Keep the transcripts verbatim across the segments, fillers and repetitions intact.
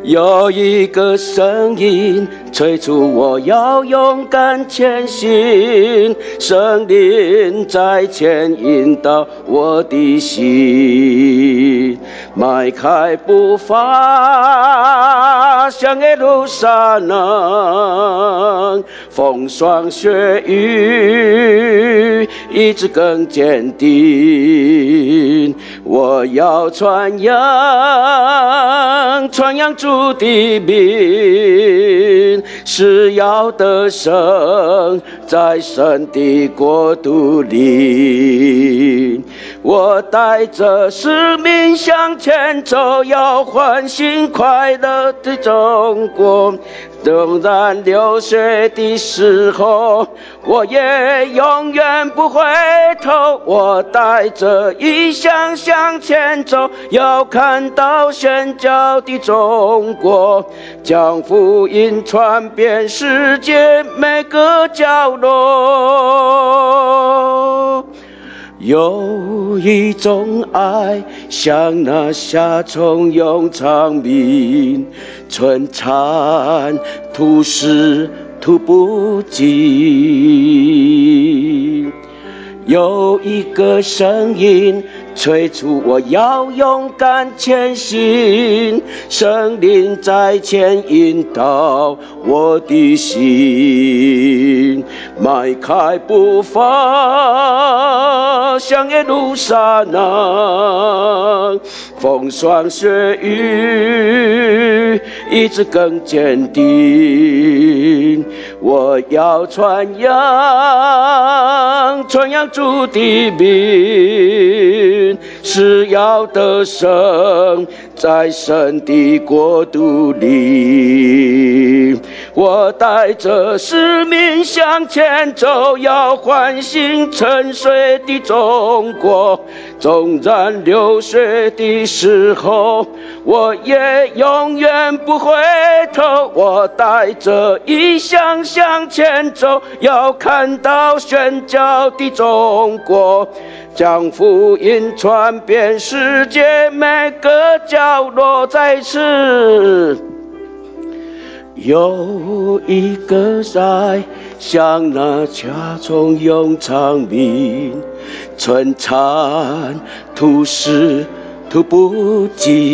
有一个声音催促我要勇敢前行，圣灵在前引导我的心，迈开步伐向耶路撒冷，风霜雪雨一直更坚定，我要传扬传扬主的名，是要得胜在神的国度里。我带着使命向前走，要唤醒快乐的中国。纵然流血的时候，我也永远不回头。我带着异象向前走，要看到宣教的中国，将福音传遍世界每个角落。有一种爱，像那夏虫永长鸣，春蚕吐丝吐不尽。有一个声音催促我要勇敢前行，圣灵在前引导我的心，迈开步伐向耶路撒冷，风霜雪雨一直更坚定，我要传扬传扬主的名，是要得胜在神的国度里。我带着使命向前走，要唤醒沉睡的中国。纵然流血的时候，我也永远不回头。我带着异象向前走，要看到宣教的中国，将福音传遍世界每个角落。在此有一个爱，像那夏虫永长鸣，春蚕吐丝吐不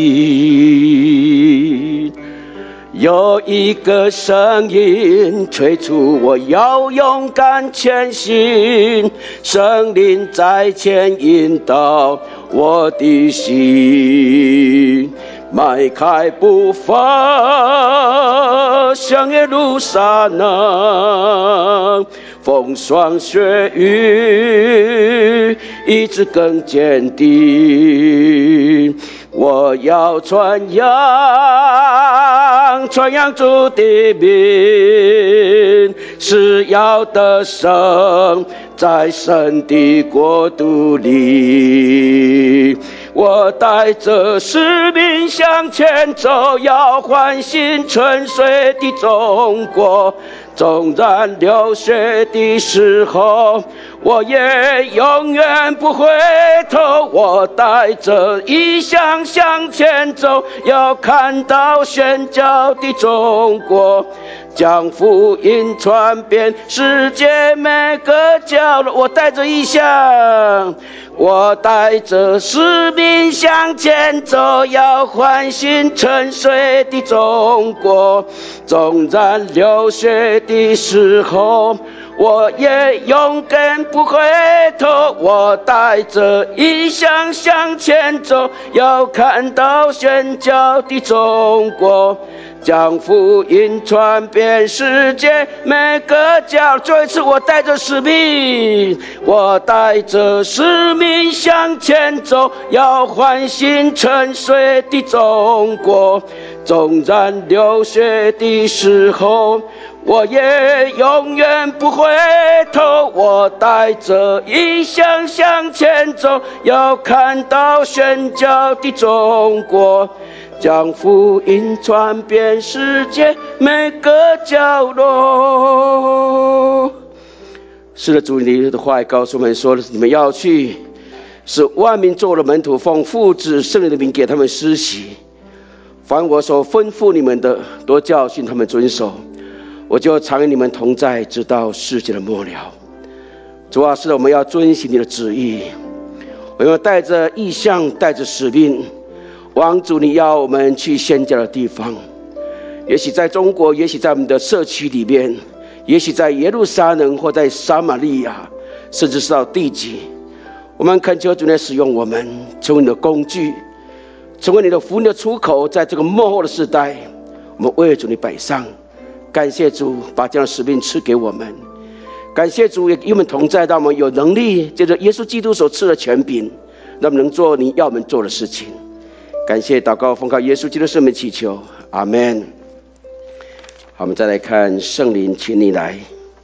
尽。有一个声音催促我要勇敢前行，圣灵在前引导我的心，迈开步伐向耶路撒冷，风霜雪雨一直更坚定，我要传扬传扬主的名，是要得胜在神的国度里。我带着使命向前走，要唤醒沉睡的中国。纵然流血的时候，我也永远不回头。我带着异象向前走，要看到宣教的中国，将福音传遍世界每个角落。我带着异象，我带着使命向前走，要唤醒沉睡的中国。纵然流血的时候，我也勇敢不回头。我带着异象向前走，要看到宣教的中国，将福音传遍世界每个角落。最后一次，我带着使命，我带着使命向前走，要唤醒沉睡的中国。纵然流血的时候，我也永远不回头。我带着异象向前走，要看到宣教的中国，将福音传遍世界每个角落。是的，主，你的话告诉我们说的是，你们要去，使万民做了门徒，奉父子圣灵的名给他们施洗。 凡我所吩咐你们的，多教训他们遵守，我就常与你们同在，直到世界的末了。主啊，是的，我们要遵行你的旨意，我们要带着意向，带着使命，往主你要我们去宣教的地方。也许在中国，也许在我们的社区里面，也许在耶路撒冷或在撒玛利亚，甚至是到地极，我们恳求主来使用我们，成为你的工具，成为你的福音的出口。在这个末后的时代，我们为主你摆上。感谢主把这样的使命赐给我们，感谢主也与我们同在，让我们有能力借着耶稣基督所赐的权柄，让我们能做你要我们做的事情。感谢祷告奉靠耶稣基督圣名祈求，阿们。好，我们再来看圣灵，请你来。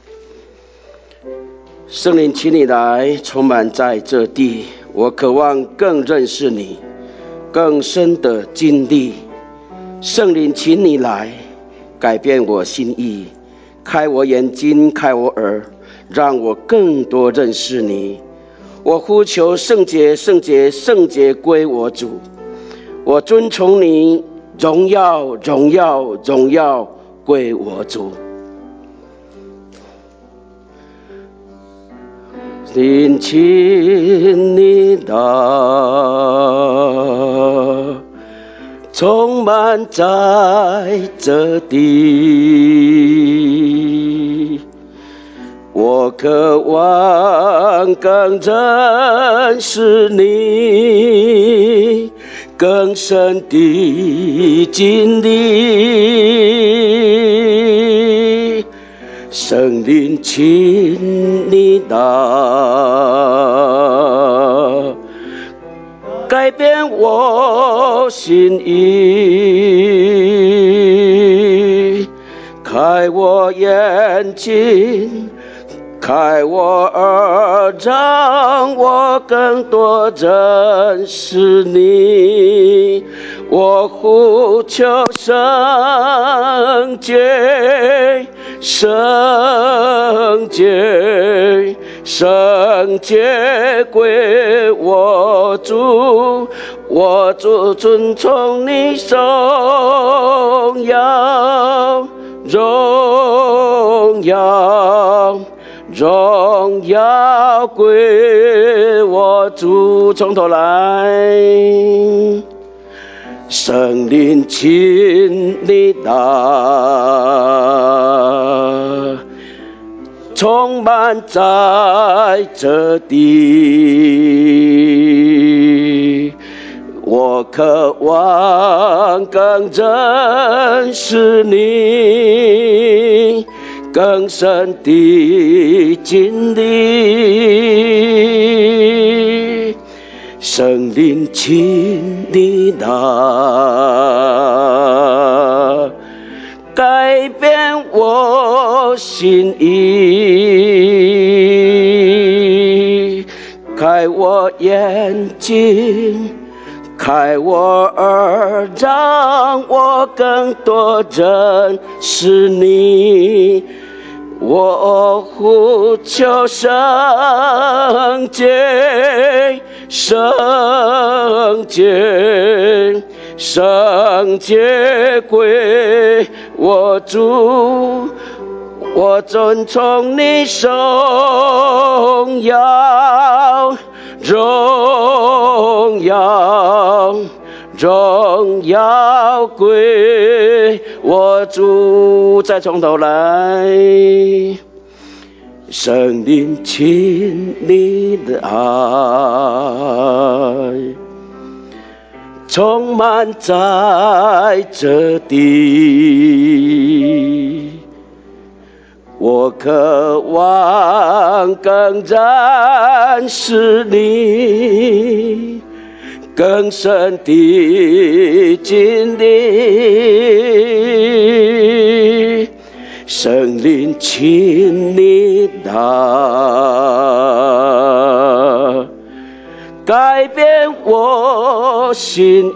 圣灵，请你来，充满在这地。我渴望更认识你，更深的经历。圣灵，请你来，改变我心意，开我眼睛，开我耳，让我更多认识你。我呼求圣洁，圣洁，圣洁归我主。我尊崇你，荣耀，荣耀，荣耀归我主。灵，请你来，充满在这地。我渴望更认识你，更深的经历。圣灵，请你来，改变我心意，开我眼睛，开我耳，让我更多认识你。我呼求圣洁，圣洁，圣洁归我主。我主尊崇你，荣耀，荣耀，荣耀归我主。从头来，圣灵，请你来，充满在这地。我渴望更认识你，更深的经历。圣灵，请你来，改变我心意，开我眼睛，开我耳，让我更多认识你。我呼求圣洁，圣洁，圣洁归我主。我尊崇你，荣耀，荣耀，荣耀归我主。再从头来，圣灵，请你的爱充满在这地。我渴望更认识你，更深的经历。圣灵，请你来，改变我心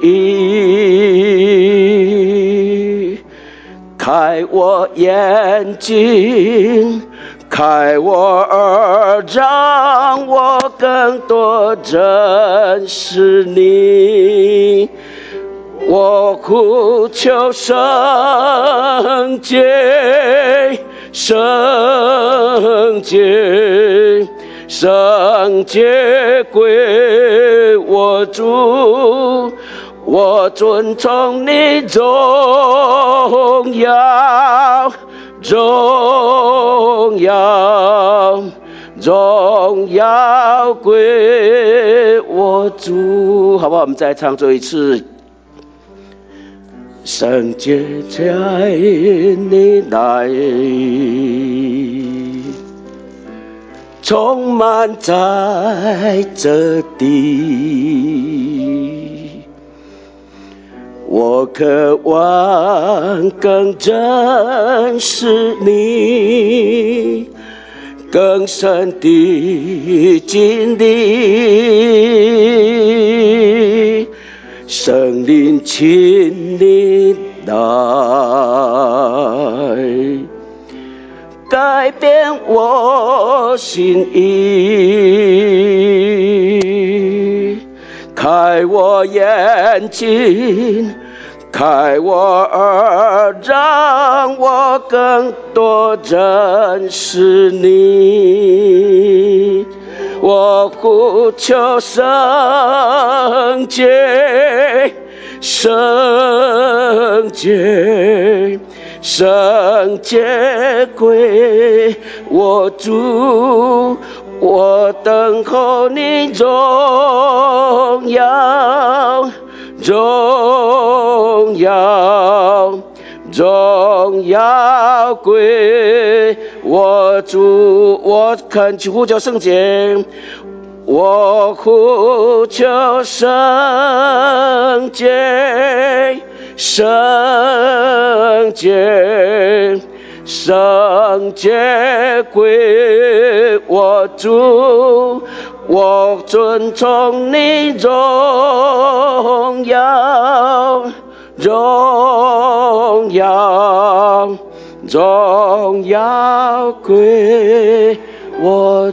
意，开我眼睛，开我耳，让我更多认识你。 我呼求圣洁，圣洁，圣洁归我主，我尊崇你荣耀，荣耀，荣耀归我主。好不好？我们再唱最后一次。圣洁在你来，充满在这地。我渴望更认识你，更深的经历。圣灵，请你来，改变我心意，开我眼睛，开我耳，让我更多认识你。我呼求圣洁，圣洁，圣洁归我主，我等候你荣耀，荣耀，荣耀归我主。我恳求呼求圣洁，我呼求圣洁，圣洁，圣洁归我主，我尊崇你荣耀，荣耀，荣耀归我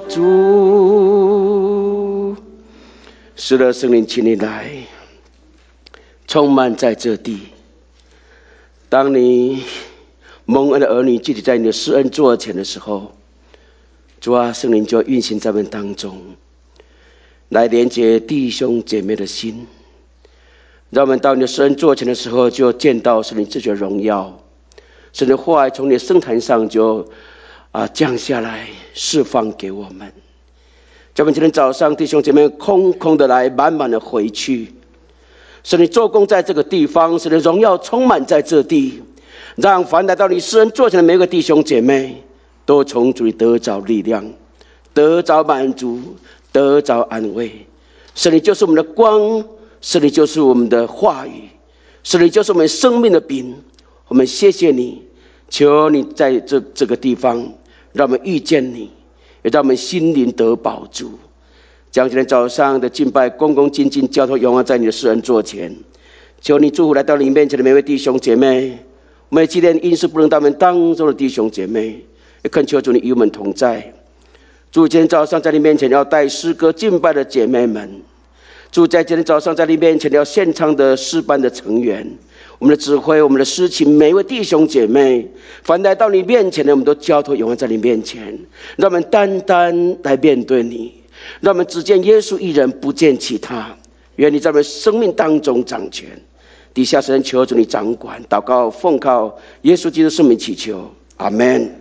主。是的，圣灵，请你来，充满在这地。当你蒙恩的儿女聚集在你的施恩座前的时候，主啊，圣灵就运行在我们当中，来连接弟兄姐妹的心。让我们到你的施恩座前的时候，就见到圣灵自己的荣耀，圣灵的话语从你的圣坛上就啊降下来，释放给我们。在我们今天早上，弟兄姐妹空空的来，满满的回去。圣灵做工在这个地方，圣灵的荣耀充满在这地，让凡来到你施恩座前的每一个弟兄姐妹，都从主里得着力量，得着满足，得着安慰。圣灵就是我们的光，圣灵就是我们的话语，圣灵就是我们生命的饼。我们谢谢你，求你在这这个地方，让我们遇见你，也让我们心灵得保住。将今天早上的敬拜恭恭敬敬交托荣耀在你的施恩座前，求你祝福来到你面前的每位弟兄姐妹。我们也纪念因事不能到我们当中的弟兄姐妹，也恳求主你与我们同在。主，今天早上在你面前要带诗歌敬拜的姐妹们，主，在今天早上在你面前要献唱的诗班的成员，我们的指挥，我们的诗琴，每一位弟兄姐妹，凡来到你面前的，我们都交托永远在你面前，让我们单单来面对你，让我们只见耶稣一人，不见其他。愿你在我们生命当中掌权，底下神求主你掌管。祷告奉靠耶稣基督圣名祈求，阿们。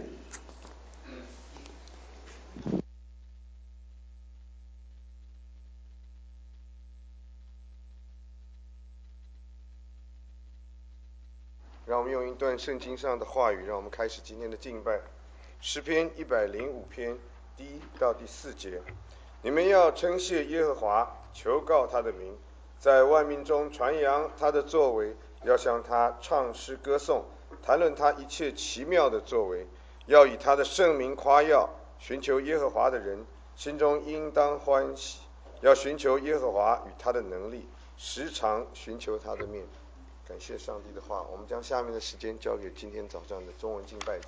让我们用一段圣经上的话语，让我们开始今天的敬拜。诗篇一百零五篇第一到第四节：你们要称谢耶和华，求告他的名，在万民中传扬他的作为，要向他唱诗歌颂，谈论他一切奇妙的作为，要以他的圣名夸耀。寻求耶和华的人心中应当欢喜，要寻求耶和华与他的能力，时常寻求他的面。感谢上帝的话，我们将下面的时间交给今天早上的中文敬拜组。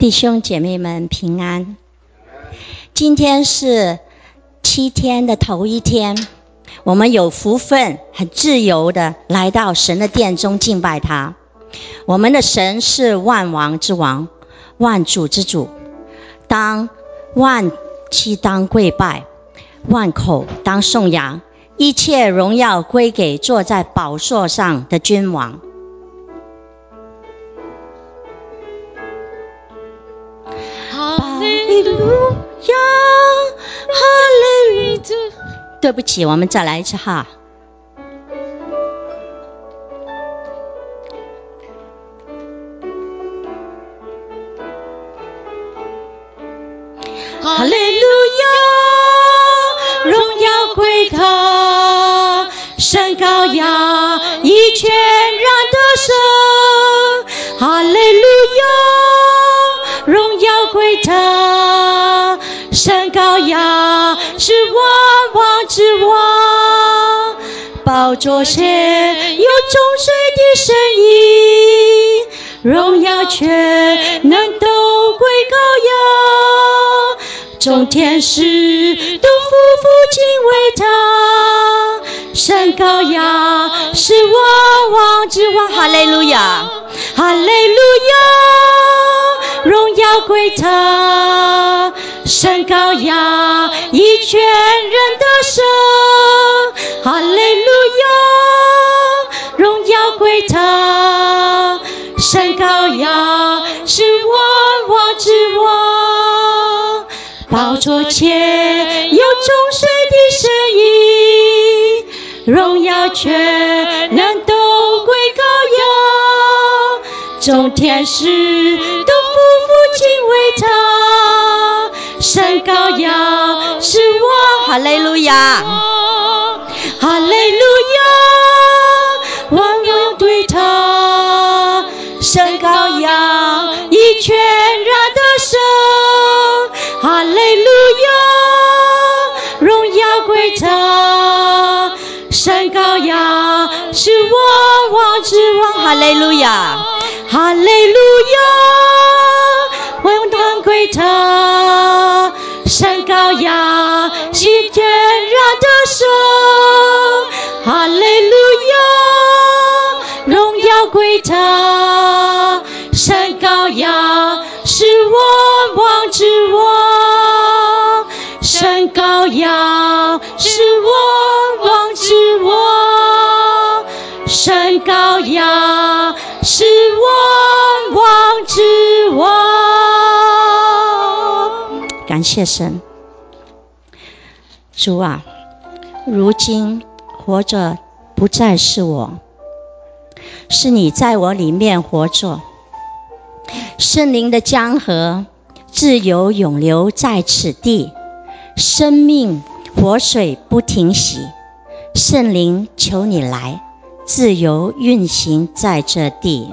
弟兄姐妹们平安。今天是七天的头一天，我们有福分很自由的来到神的殿中敬拜他。我们的神是万王之王，万主之主，当万期当跪拜，万口当颂扬，一切荣耀归给坐在宝座上的君王。哈利路亚，哈利路亚。对不起，我们再来一次哈。哈利路亚，荣耀归他，神羔羊一全然得胜。哈利路亚，荣耀归他，神羔羊是万王之王，宝座前有众水的声音，荣耀全能都归羔羊，众天使都匍匐敬畏他，神羔羊是万王之王。哈利路亚，哈利路亚，荣耀归他，神羔羊一全然得胜。哈利路亚，荣耀归他，神羔羊是万王之王，宝座前有众水的声音，荣耀全能都归羔羊，众天使都匍匐敬畏他，神羔羊是万。哈利路亚，哈利路亚，万王对他，神羔羊一全然得胜。哈利路亚，荣耀归他，神羔羊是万王之王。哈利路亚，哈利路亚，万王归他，神羔羊一全然得胜。哈利路亚，荣耀归他，神羔羊是万王之王，神羔羊是万王之王，神羔羊是万王之王。感谢神。主啊，如今活着不再是我，是你在我里面活着。圣灵的江河自由涌流在此地，生命活水不停息。圣灵，求你来，自由运行在这地。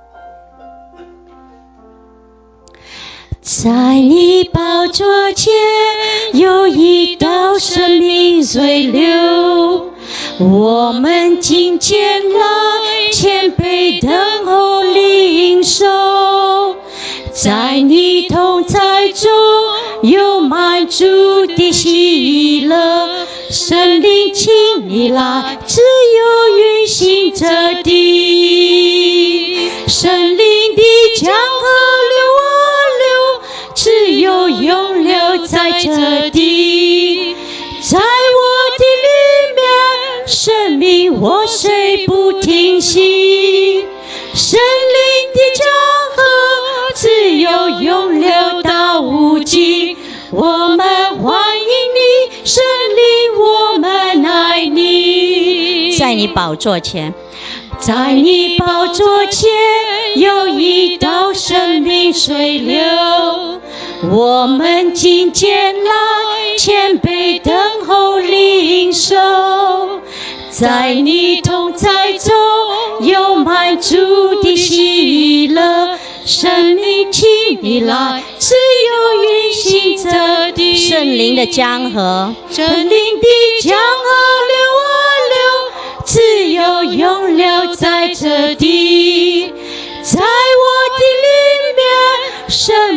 在你宝座前有一道生命水流，我们今天来谦卑等候领受，在你同在中有满足的喜乐，圣灵请你来，自由运行这地，圣灵的江河流啊流，自由涌流在这地，在我的里面生命活水不停息，圣灵的江河自由涌流到无尽，我们欢迎你，圣灵我们爱你。在你宝座前，在你宝座前有一道生命水流，我们今天来谦卑等候领受，在你同在中有满足的喜乐，生命请你来，自由运行这地，圣灵的江河，圣灵的江河流啊流，自由涌流在这地，在我的里面生命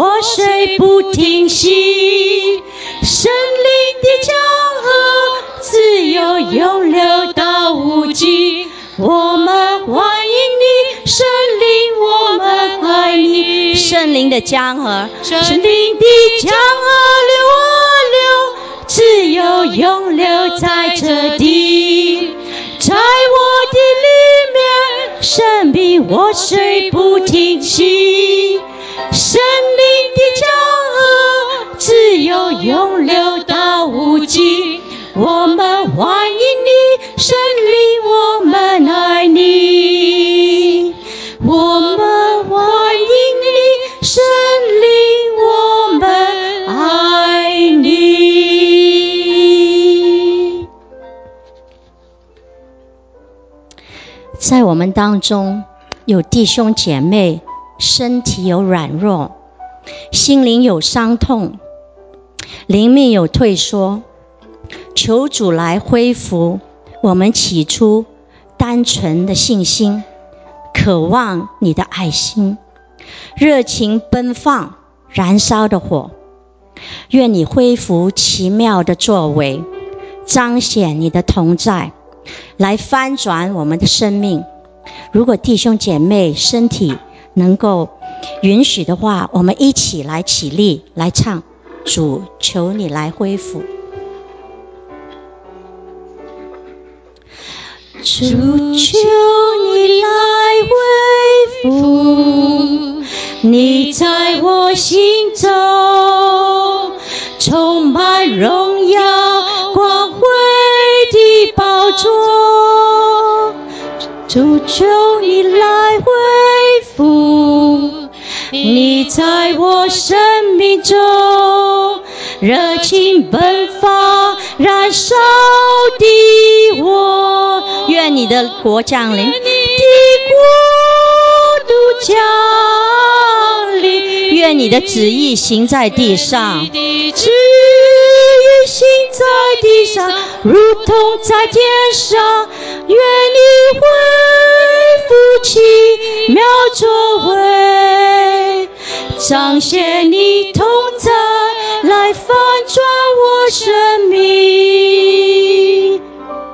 我水不停息。圣灵的江河自由涌流到无尽，我们欢迎你，圣灵，我们爱你。圣灵的江河，圣灵的江河流啊流，自由涌流在这地，在我的里面，生命活水不停息。圣灵的江河自由涌流到无尽，我们欢迎你，圣灵，我们爱你。我们欢迎你，圣灵，我们爱你。在我们当中有弟兄姐妹身体有软弱，心灵有伤痛，灵命有退缩，求主来恢复我们起初单纯的信心，渴望你的爱心，热情奔放燃烧的火。愿你恢复奇妙的作为，彰显你的同在，来翻转我们的生命。如果弟兄姐妹身体能够允许的话，我们一起来起立来唱，主求你来恢复。主求你来恢复，你在我心中充满荣耀光辉的宝座。主求你来恢复，你在我生命中热情奔放燃烧的我。愿你的国降临，你的国度降临，愿你的旨意行在地上，旨意行在地上如同在天上。愿你恢复奇妙作为，彰显你同在，来翻转我生命。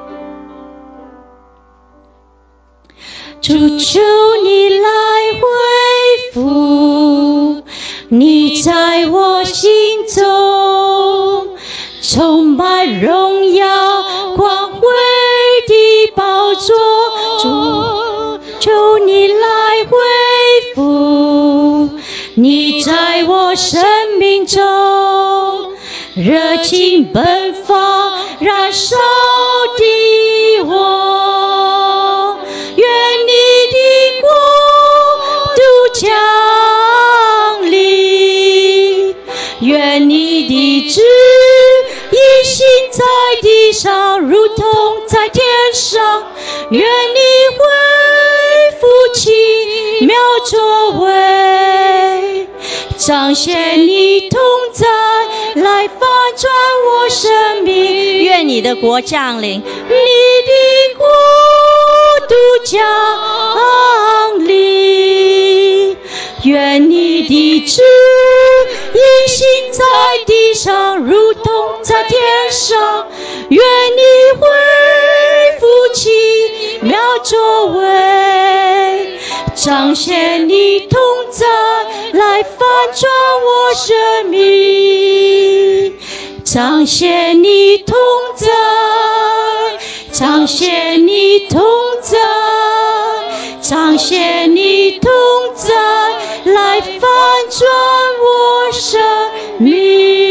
主求你来恢复，你在我心中充满荣耀光辉的宝座。主求你来恢复，你在我生命中热情奔放燃烧的我。愿你的国度降临，愿你的旨意行在地上如同在天上。愿你恢复奇妙作为，彰显你同在，来翻转我生命。愿你的国降临，你的国度降临，愿你的旨意行在地上如同在天上。愿你恢复奇妙作为，彰显你同在，来翻转我生命。彰显你同在，彰显你同在，彰显你同在，来翻转我生命。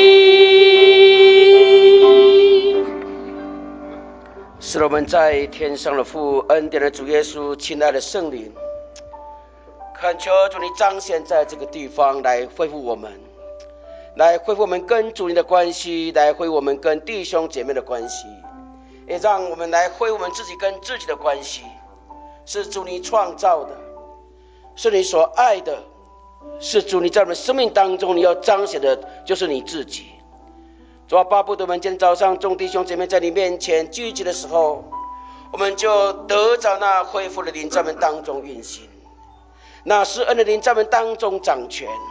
是我们在天上的父，恩典的主耶稣，亲爱的圣灵，恳求主你彰显在这个地方，来恢复我们，来恢复我们跟主你的关系，来恢复我们跟弟兄姐妹的关系，也让我们来恢复我们自己跟自己的关系。是主你创造的，是你所爱的，是主你在我们生命当中你要彰显的就是你自己。主啊，巴不得我们今天早上众弟兄姐妹在你面前聚集的时候，我们就得着那恢复的灵在我们当中运行，那施恩的灵在我们当中掌权，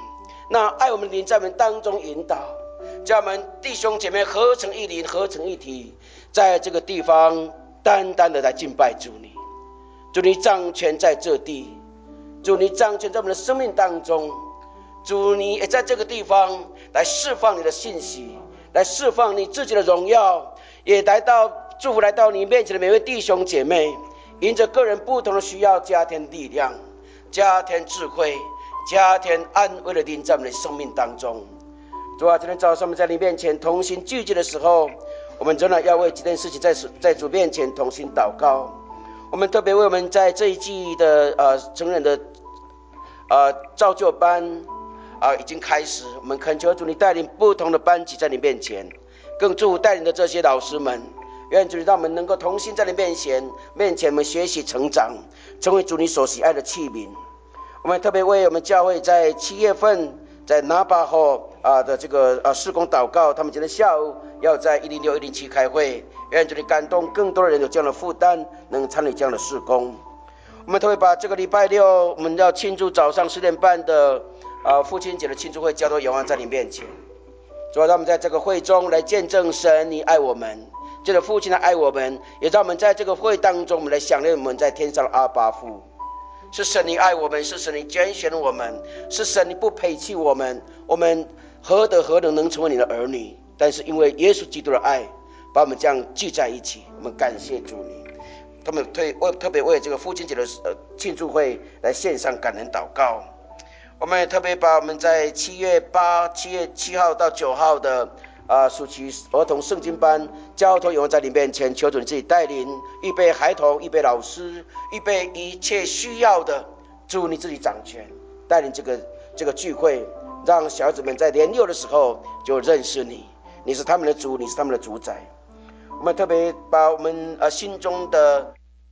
那爱我们的灵在我们当中引导，叫我们弟兄姐妹合成一灵，合成一体，在这个地方单单的来敬拜主你。主你掌权在这地，主你掌权在我们的生命当中，主你也在这个地方来释放你的信息，来释放你自己的荣耀，也来到祝福来到你面前的每位弟兄姐妹，因着个人不同的需要，加添力量，加添智慧，加添安慰的灵在我们的生命当中。主啊，今天早上我们在你面前同心聚集的时候，我们真的要为几件事情在在主面前同心祷告。我们特别为我们在这一季的呃成人的呃造就班啊、呃、已经开始，我们恳求主你带领不同的班级在你面前，更祝福带领的这些老师们，愿主你让我们能够同心在你面前面前我们学习成长，成为主你所喜爱的器皿。我们特别为我们教会在七月份在拿巴后啊的这个啊事工祷告，他们今天下午要在一零六一零七开会，愿主你感动更多的人有这样的负担，能参与这样的事工。我们特别把这个礼拜六我们要庆祝早上十点半的啊父亲节的庆祝会交托仰望在你面前。主要让我们在这个会中来见证神你爱我们，借着父亲的爱我们，也让我们在这个会当中我们来想念我们在天上的阿爸父。是神你爱我们，是神你拣选我们，是神你不撇弃我们，我们何德何能能成为你的儿女？但是因为耶稣基督的爱把我们这样聚在一起，我们感谢主你。他们特别为这个父亲节的庆祝会来献上感恩祷告。我们也特别把我们在七月八、七月七号到九号的啊，暑期儿童圣经班交托仰望在你面前，求主你自己带领，预备孩童，预备老师，预备一切需要的，主你自己掌权，带领这个这个聚会，让小孩子们在年幼的时候就认识你，你是他们的主，你是他们的主宰。我们特别把我们呃心中的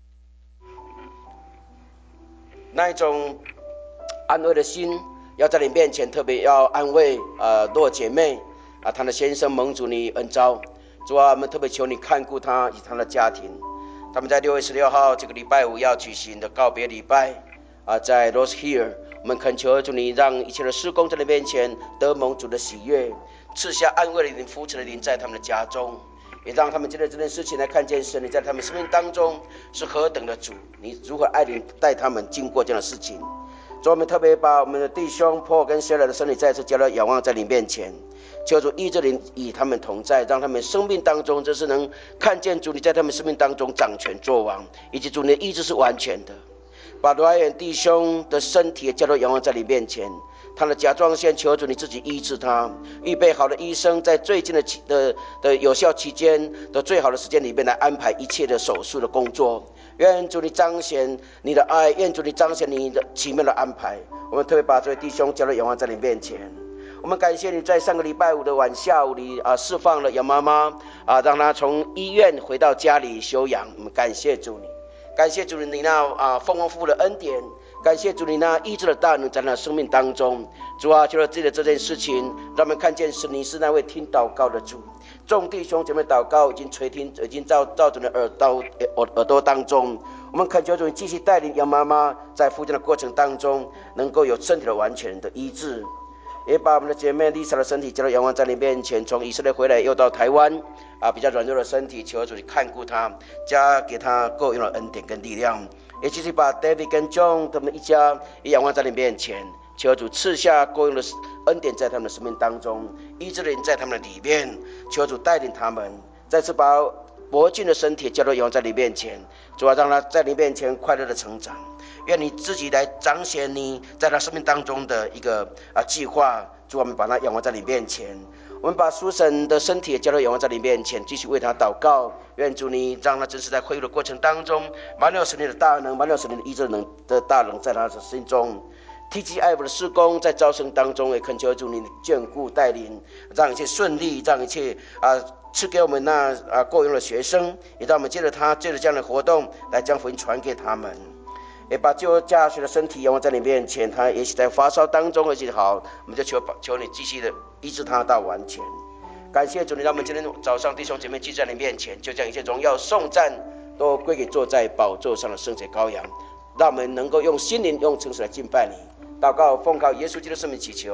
那一种安慰的心，要在你面前特别要安慰呃若姐妹啊，她的先生蒙主你恩召，主啊，我们特别求你看顾他以及他的家庭。他们在六月十六号这个礼拜五要举行的告别礼拜啊，在 Rose Hill， 我们恳求主你让一切的事工在你面前得蒙主的喜悦，赐下安慰的灵、扶持的灵在他们的家中，也让他们借着这件事情来看见神你在他们生命当中是何等的主，你如何爱领带他们经过这样的事情。主，我们特别把我们的弟兄 Paul 跟 Sarah 的身体再次交到仰望在你面前，求主医治灵与他们同在，让他们生命当中这是能看见主你在他们生命当中掌权作王，以及主你的医治是完全的。把罗爱远弟兄的身体也交到仰望在你面前，他的甲状腺求主你自己医治他，预备好的医生在最近的的的有效期间的最好的时间里面来安排一切的手术的工作。愿主你彰显你的爱，愿主你彰显你的奇妙的安排。我们特别把这位弟兄交到仰望在你面前。我们感谢你在上个礼拜五的晚下午里啊，释放了杨妈妈啊，让她从医院回到家里休养。我们感谢主你，感谢主你那啊丰丰富富的恩典，感谢主你那医治的大能在那生命当中。主啊，就了自己的这件事情，让我们看见是你是那位听祷告的主。众弟兄姐妹祷告已经垂听，已经照照准的耳朵耳朵当中。我们恳求主你继续带领杨妈妈在复健的过程当中，能够有身体的完全的医治。也把我们的姐妹丽莎的身体交到仰望在你面前，从以色列回来又到台湾啊，比较软弱的身体，求主你看顾她，加给她够用的恩典跟力量。也继续把 David 跟 John 他们一家也仰望在你面前，求主赐下够用的恩典在他们的生命当中，医治的灵在他们的里面，求主带领他们。再次把博俊的身体交到仰望在你面前，主要让他在你面前快乐的成长。愿你自己来彰显你在他生命当中的一个啊计划。主，我们把他仰望在你面前，我们把苏神的身体也交到仰望在你面前，继续为他祷告。愿主你让他真是在恢复的过程当中，满了神你的大能，满了神你的医治能的大能在他的心中。T G I 的事工在招生当中也恳求主你眷顾带领，让一切顺利，让一切啊赐给我们那啊够用的学生，也让我们借着他借着这样的活动来将福音传给他们。也把救驾学的身体仰望在你面前，他也许在发烧当中而且好，我们就求求你继续的医治他到完全。感谢主，你让我们今天早上弟兄姐妹聚在你面前，就将一切荣耀颂赞都归给坐在宝座上的圣洁羔羊，让我们能够用心灵用诚实来敬拜你。祷告奉靠耶稣基督的圣名祈求，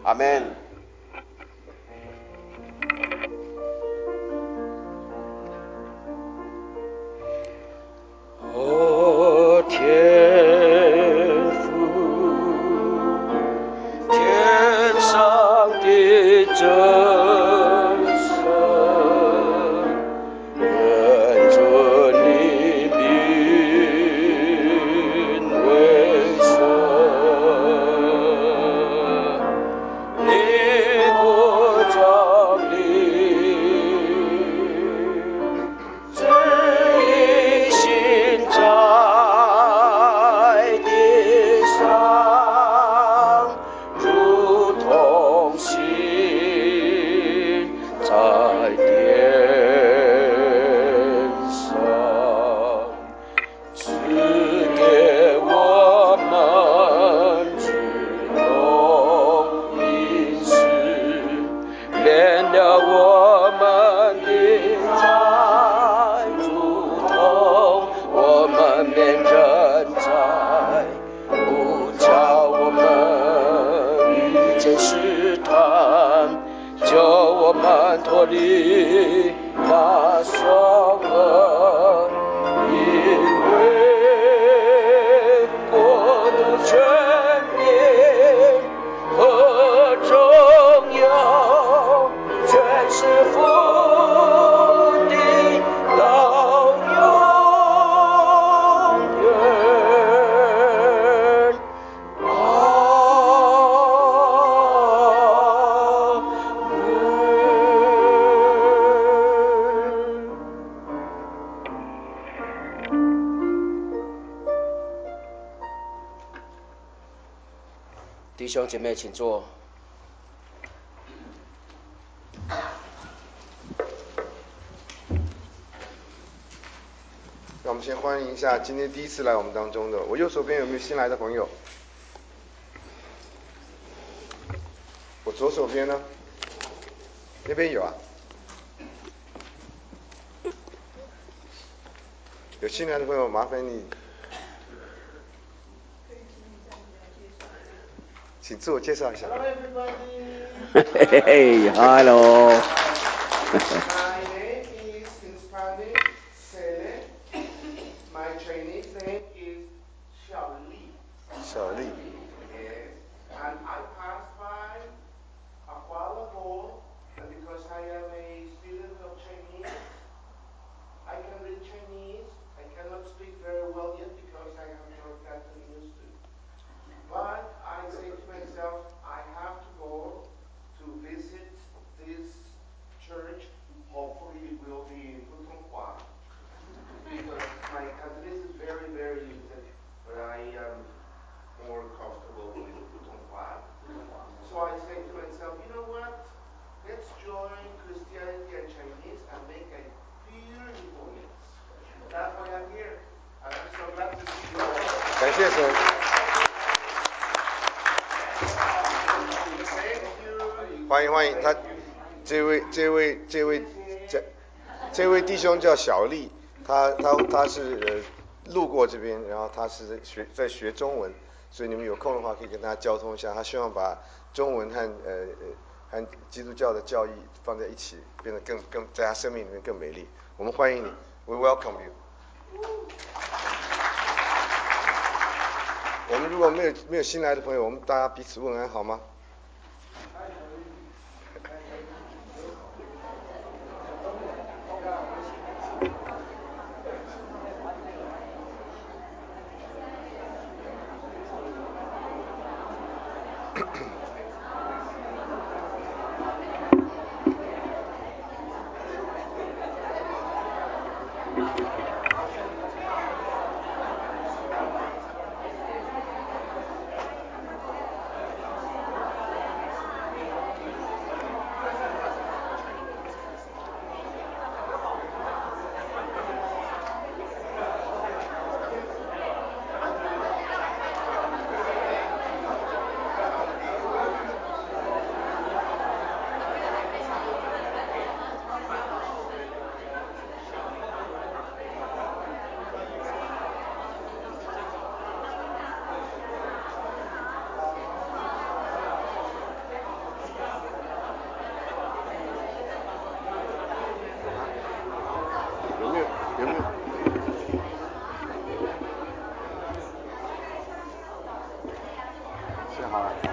阿们。哦，天父，天上的真神，愿尊你名为圣，你国降临，旨意行在地上，如同行在天上。赐给我们只用饮食，免了我们的债，如同我们免人债，不叫我们遇见试探，救我们脱离那凶恶。因为国度、权柄和荣耀，全是父的，到永远。阿门。弟兄姐妹，请坐。 让我们先欢迎一下今天第一次来我们当中的，我右手边有没有新来的朋友？我左手边呢？那边有啊。有新来的朋友，麻烦你，请自我介绍一下。 Hello everybody. Hey, hello. My name is in Spanish Cele. My Chinese name is Xiaoli. 小丽， Yes. And I passed by a while ago, and because I am a student of Chinese, I can read Chinese. I cannot speak very well yet because I have not gotten used to it. But I say to myself, I have to go to visit this church. Hopefully it will be in Putonghua, because my Cantonese is very, very limited, but I am more comfortable with Putonghua. So I say to myself, you know what? Let's join Christianity and Chinese and make a beautiful mix. That's why I'm here. And I'm so glad to see you all. 感谢神。 Thank you. 欢迎欢迎，他这位这位这位这这位弟兄叫小丽，他他他是呃路过这边，然后他是学在学中文，所以你们有空的话可以跟他交通一下。他希望把中文和呃呃和基督教的教义放在一起，变得更更在他生命里面更美丽。我们欢迎你 ，We welcome you。我们如果没有没有新来的朋友，我们大家彼此问安好吗？ 好了。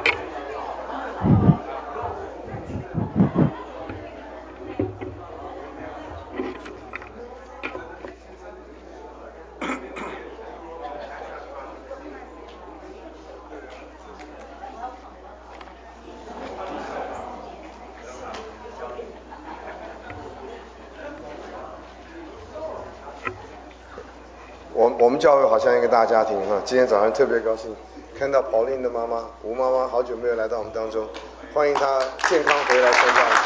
我我们教会好像一个大家庭哈，今天早上特别高兴看到宝琳的妈妈吴妈妈，好久没有来到我们当中，欢迎她健康回来参加我们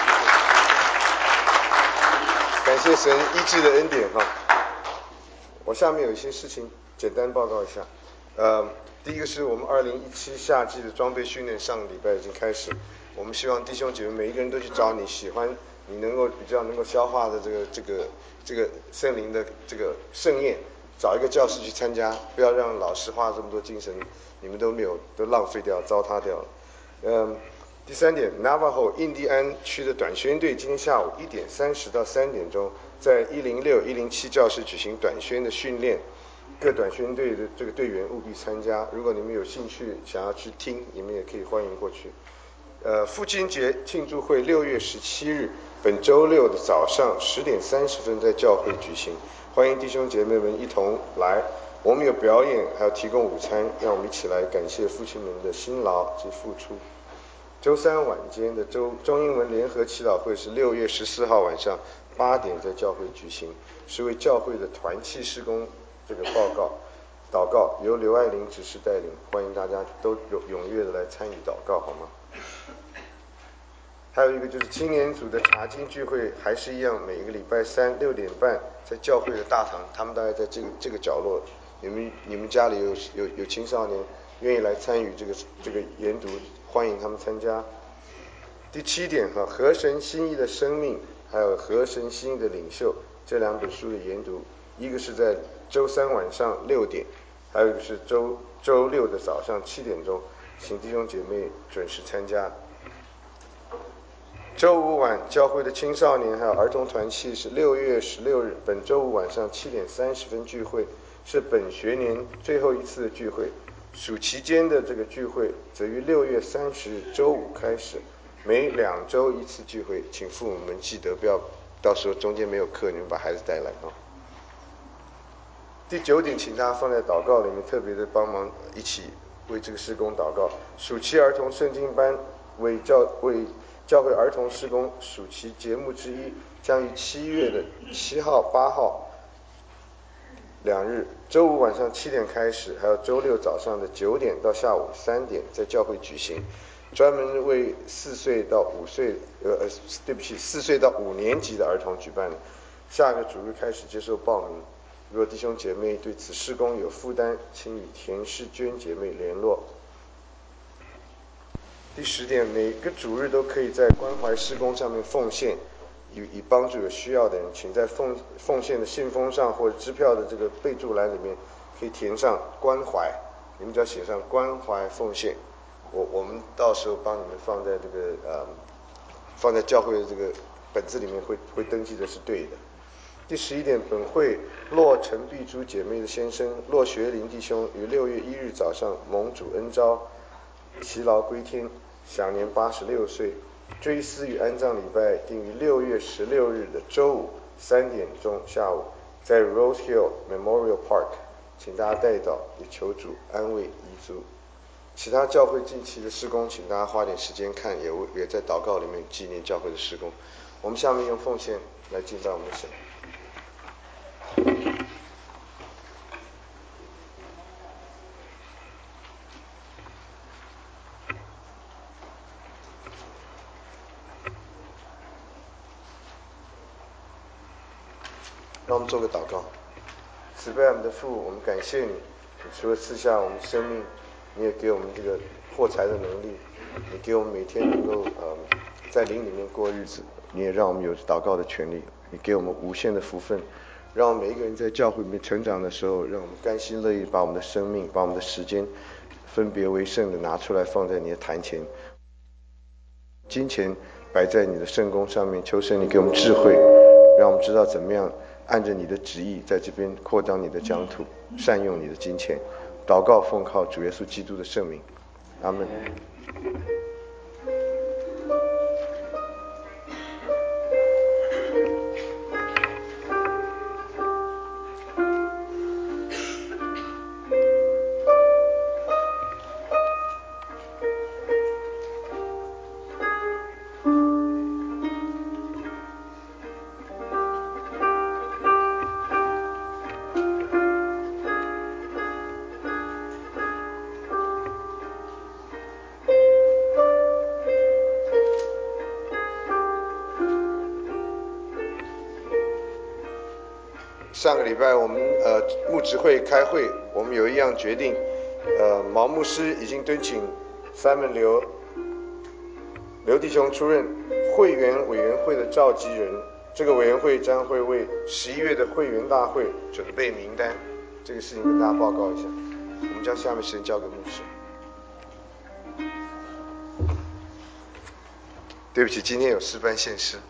聚会，感谢神医治的恩典哈。我下面有一些事情简单报告一下，呃，第一个是我们二零一七夏季的装备训练上个礼拜已经开始，我们希望弟兄姐妹每一个人都去找你喜欢你能够比较能够消化的这个这个这个圣灵的这个盛宴。找一个教室去参加，不要让老师花这么多精神，你们都没有，都浪费掉，糟蹋掉了。嗯，第三点 ，Navajo 印第安区的短宣队今天下午一点三十到三点钟，在一零六、一零七教室举行短宣的训练，各短宣队的这个队员务必参加。如果你们有兴趣想要去听，你们也可以欢迎过去。呃，父亲节庆祝会六月十七日，本周六的早上十点三十分在教会举行。欢迎弟兄姐妹们一同来，我们有表演，还有提供午餐，让我们一起来感谢父亲们的辛劳及付出。周三晚间的周中英文联合祈祷会是六月十四号晚上八点在教会举行，是为教会的团契事工这个报告祷告，由刘爱玲执事带领，欢迎大家都踊跃的来参与祷告，好吗？还有一个就是青年组的查经聚会，还是一样，每一个礼拜三六点半在教会的大堂，他们大概在这个这个角落。你们你们家里有有有青少年愿意来参与这个这个研读，欢迎他们参加。第七点哈，合神心意的生命，还有合神心意的领袖这两本书的研读，一个是在周三晚上六点，还有一个是周周六的早上七点钟，请弟兄姐妹准时参加。周五晚教会的青少年还有儿童团契是六月十六日，本周五晚上七点三十分聚会，是本学年最后一次的聚会。暑期间的这个聚会则于六月三十日周五开始，每两周一次聚会，请父母们记得不要到时候中间没有课，你们把孩子带来啊。第九点，请大家放在祷告里面，特别的帮忙一起为这个事工祷告。暑期儿童圣经班为教为教会儿童事工暑期节目之一，将于七月的七号、八号两日，周五晚上七点开始，还有周六早上的九点到下午三点在教会举行，专门为四岁到五岁呃呃对不起四岁到五年级的儿童举办的。下个主日开始接受报名。如果弟兄姐妹对此事工有负担，请与田世娟姐妹联络。第十点，每个主日都可以在关怀事工上面奉献，以以帮助有需要的人，请在奉奉献的信封上或者支票的这个备注栏里面可以填上关怀，你们只要写上关怀奉献，我我们到时候帮你们放在这个呃放在教会的这个本子里面会会登记的是对的。第十一点，本会骆陈碧珠姐妹的先生骆学林弟兄于六月一日早上蒙主恩召，祈劳归天，享年八十六岁。追思与安葬礼拜定于六月十六日的周五三点钟下午，在 Rose Hill Memorial Park， 请大家代祷，也求主安慰遗族。其他教会近期的事工，请大家花点时间看，也也在祷告里面纪念教会的事工。我们下面用奉献来敬拜我们的神。让我们做个祷告。慈悲我们的父，我们感谢你，你除了赐下我们生命，你也给我们这个获财的能力，你给我们每天能够呃在灵里面过日子，你也让我们有祷告的权利，你给我们无限的福分，让我们每一个人在教会里面成长的时候，让我们甘心乐意把我们的生命，把我们的时间分别为圣的拿出来放在你的坛前，金钱摆在你的圣工上面，求神你给我们智慧，让我们知道怎么样按着你的旨意在这边扩张你的疆土，善用你的金钱。祷告奉靠主耶稣基督的圣名， 阿们。上个礼拜我们呃牧职会开会，我们有一样决定，呃毛牧师已经敦请Simon刘刘弟兄出任会员委员会的召集人，这个委员会将会为十一月的会员大会准备名单，这个事情跟大家报告一下。我们将下面时间交给牧师。对不起，今天有诗班献诗。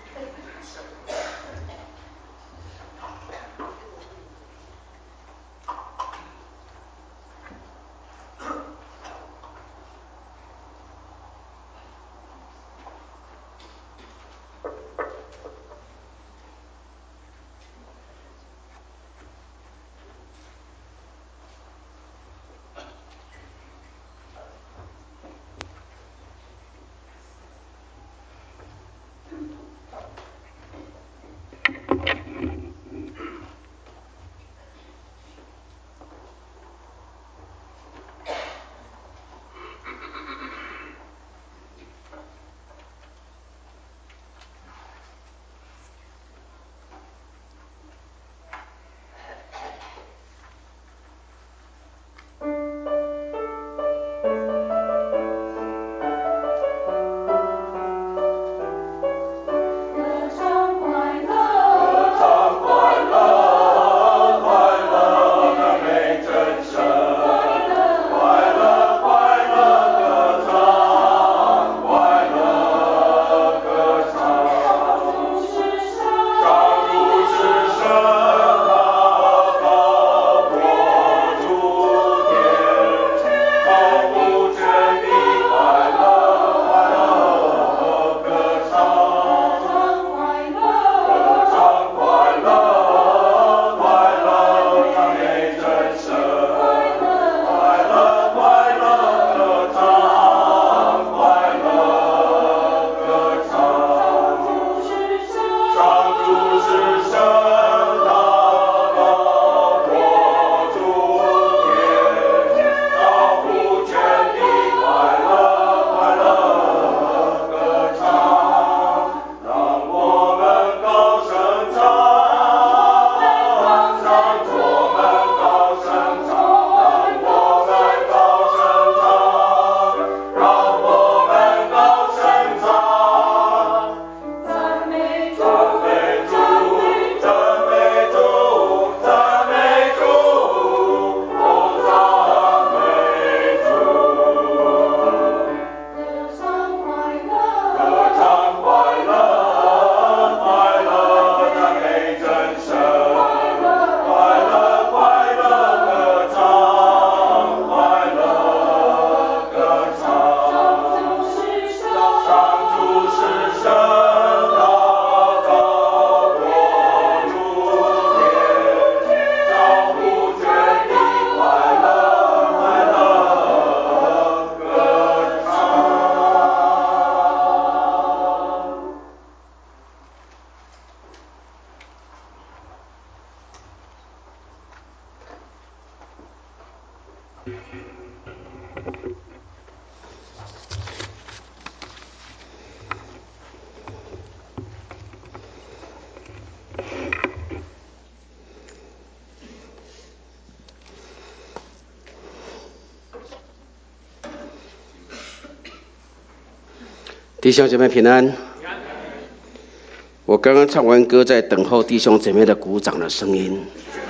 弟兄姐妹平安。我刚刚唱完歌，在等候弟兄姐妹的鼓掌的声音，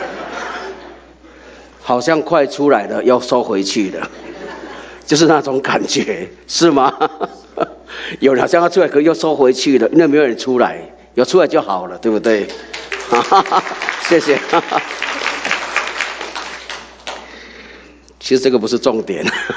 好像快出来了，要收回去了，就是那种感觉，是吗？有好像要出来，可又收回去了，因为没有人出来，有出来就好了，对不对？谢谢。其实这个不是重点。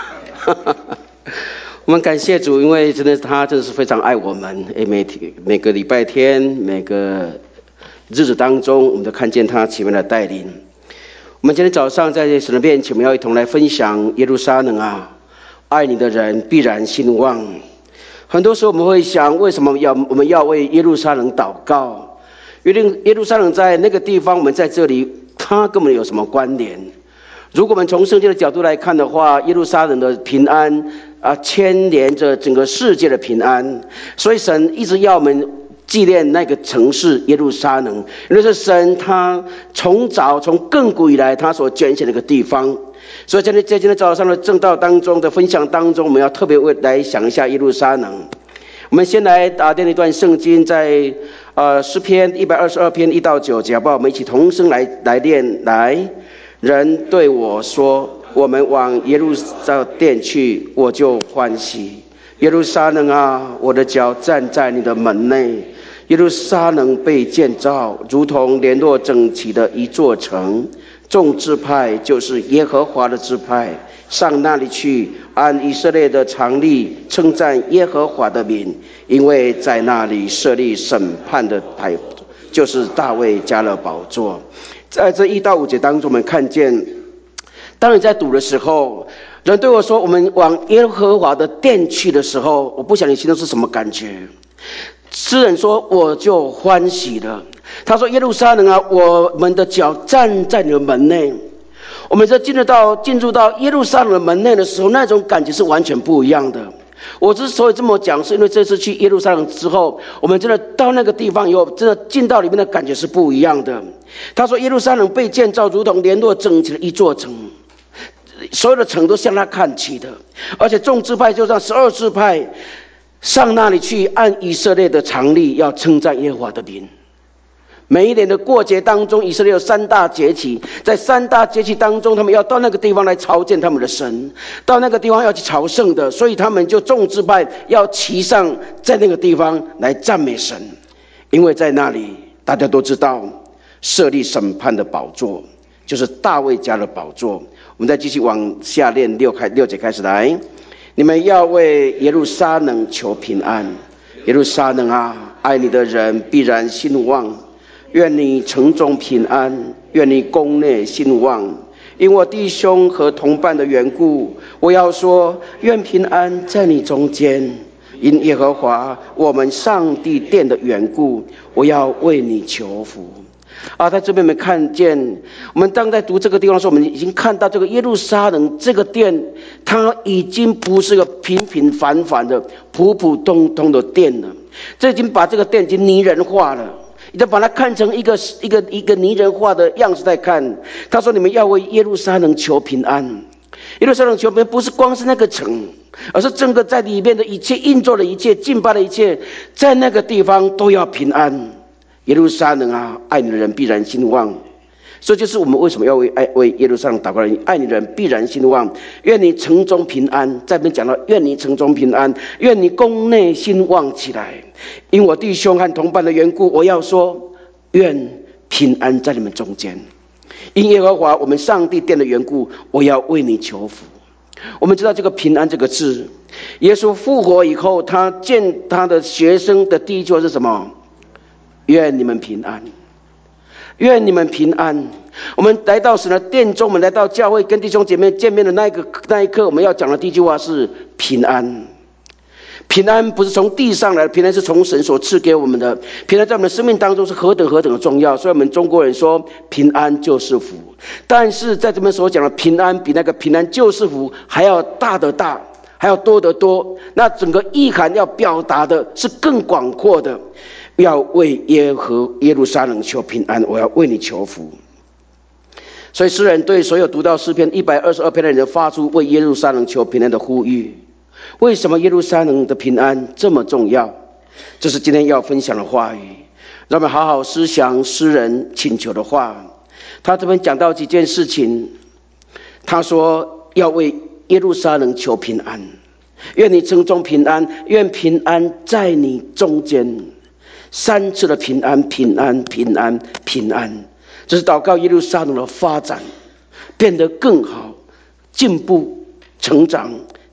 我们感谢主，因为真的他真的是非常爱我们。每每个礼拜天、每个日子当中，我们都看见他奇妙的带领。我们今天早上在神的面前，我们要一同来分享耶路撒冷啊，爱你的人必然兴旺。很多时候我们会想，为什么要我们要为耶路撒冷祷告？因为耶路撒冷在那个地方，我们在这里，它根本有什么关联？如果我们从圣经的角度来看的话，耶路撒冷的平安啊，牵连着整个世界的平安，所以神一直要我们纪念那个城市耶路撒冷，因为是神他从早从亘古以来他所拣选的一个地方。所以在今天早上的正道当中的分享当中，我们要特别为来想一下耶路撒冷。我们先来打电一段圣经，在呃诗篇一百二十二篇一到九节，好不好？我们一起同声来来念。来，人对我说，我们往耶路撒冷殿去，我就欢喜。耶路撒冷啊，我的脚站在你的门内。耶路撒冷被建造，如同联络整齐的一座城。众支派就是耶和华的支派，上那里去，按以色列的常例称赞耶和华的名，因为在那里设立审判的台，就是大卫家的宝座。在这一到五节当中，我们看见，当你在读的时候，人对我说，我们往耶和华的殿去的时候，我不晓得你心中是什么感觉。诗人说，我就欢喜了。他说，耶路撒冷啊，我们的脚站在你的门内。我们在进入到进入到耶路撒冷的门内的时候，那种感觉是完全不一样的。我之所以这么讲，是因为这次去耶路撒冷之后，我们真的到那个地方以后，真的进到里面的感觉是不一样的。他说，耶路撒冷被建造，如同联络整齐的一座城，所有的城都向他看齐的，而且众支派就像十二支派上那里去，按以色列的常例要称赞耶和华的名。每一年的过节当中，以色列有三大节期，在三大节期当中，他们要到那个地方来朝见他们的神，到那个地方要去朝圣的，所以他们就众支派要齐上在那个地方来赞美神，因为在那里大家都知道设立审判的宝座，就是大卫家的宝座。我们再继续往下念六开六节开始来，你们要为耶路撒冷求平安，耶路撒冷啊，爱你的人必然兴旺。愿你城中平安，愿你宫内兴旺。因我弟兄和同伴的缘故，我要说，愿平安在你中间。因耶和华我们上帝殿的缘故，我要为你求福。啊，在这边我们看见，我们当在读这个地方的时候，我们已经看到这个耶路撒冷这个殿，它已经不是个平平凡凡的普普通通的殿了，这已经把这个殿已经拟人化了。你就把它看成一个一个一个拟人化的样子在看。他说，你们要为耶路撒冷求平安。耶路撒冷求平安不是光是那个城，而是整个在里面的一切运作的一切敬拜的一切，在那个地方都要平安。耶路撒冷啊，爱你的人必然兴旺。所以就是我们为什么要为爱为耶路撒冷祷告，爱你的人必然兴旺。愿你城中平安，在这边讲到愿你城中平安，愿你宫内兴旺起来。因我弟兄和同伴的缘故，我要说，愿平安在你们中间。因耶和华我们上帝殿的缘故，我要为你求福。我们知道这个平安这个字，耶稣复活以后，他见他的学生的第一句话是什么？愿你们平安，愿你们平安。我们来到神的殿中，我们来到教会跟弟兄姐妹见面的那一个那一刻，我们要讲的第一句话是平安。平安不是从地上来的，平安是从神所赐给我们的。平安在我们的生命当中是何等何等的重要，所以我们中国人说平安就是福。但是在这边所讲的平安，比那个平安就是福还要大得大，还要多得多。那整个意涵要表达的是更广阔的，要为耶和耶路撒冷求平安，我要为你求福。所以诗人对所有读到诗篇一百二十二篇的人发出为耶路撒冷求平安的呼吁。为什么耶路撒冷的平安这么重要？这是今天要分享的话语，让我们好好思想诗人请求的话。他这边讲到几件事情，他说要为耶路撒冷求平安，愿你城中平安，愿平安在你中间。三次的平安，平安，平安，平安，这是祷告耶路撒冷的发展变得更好，进步成长，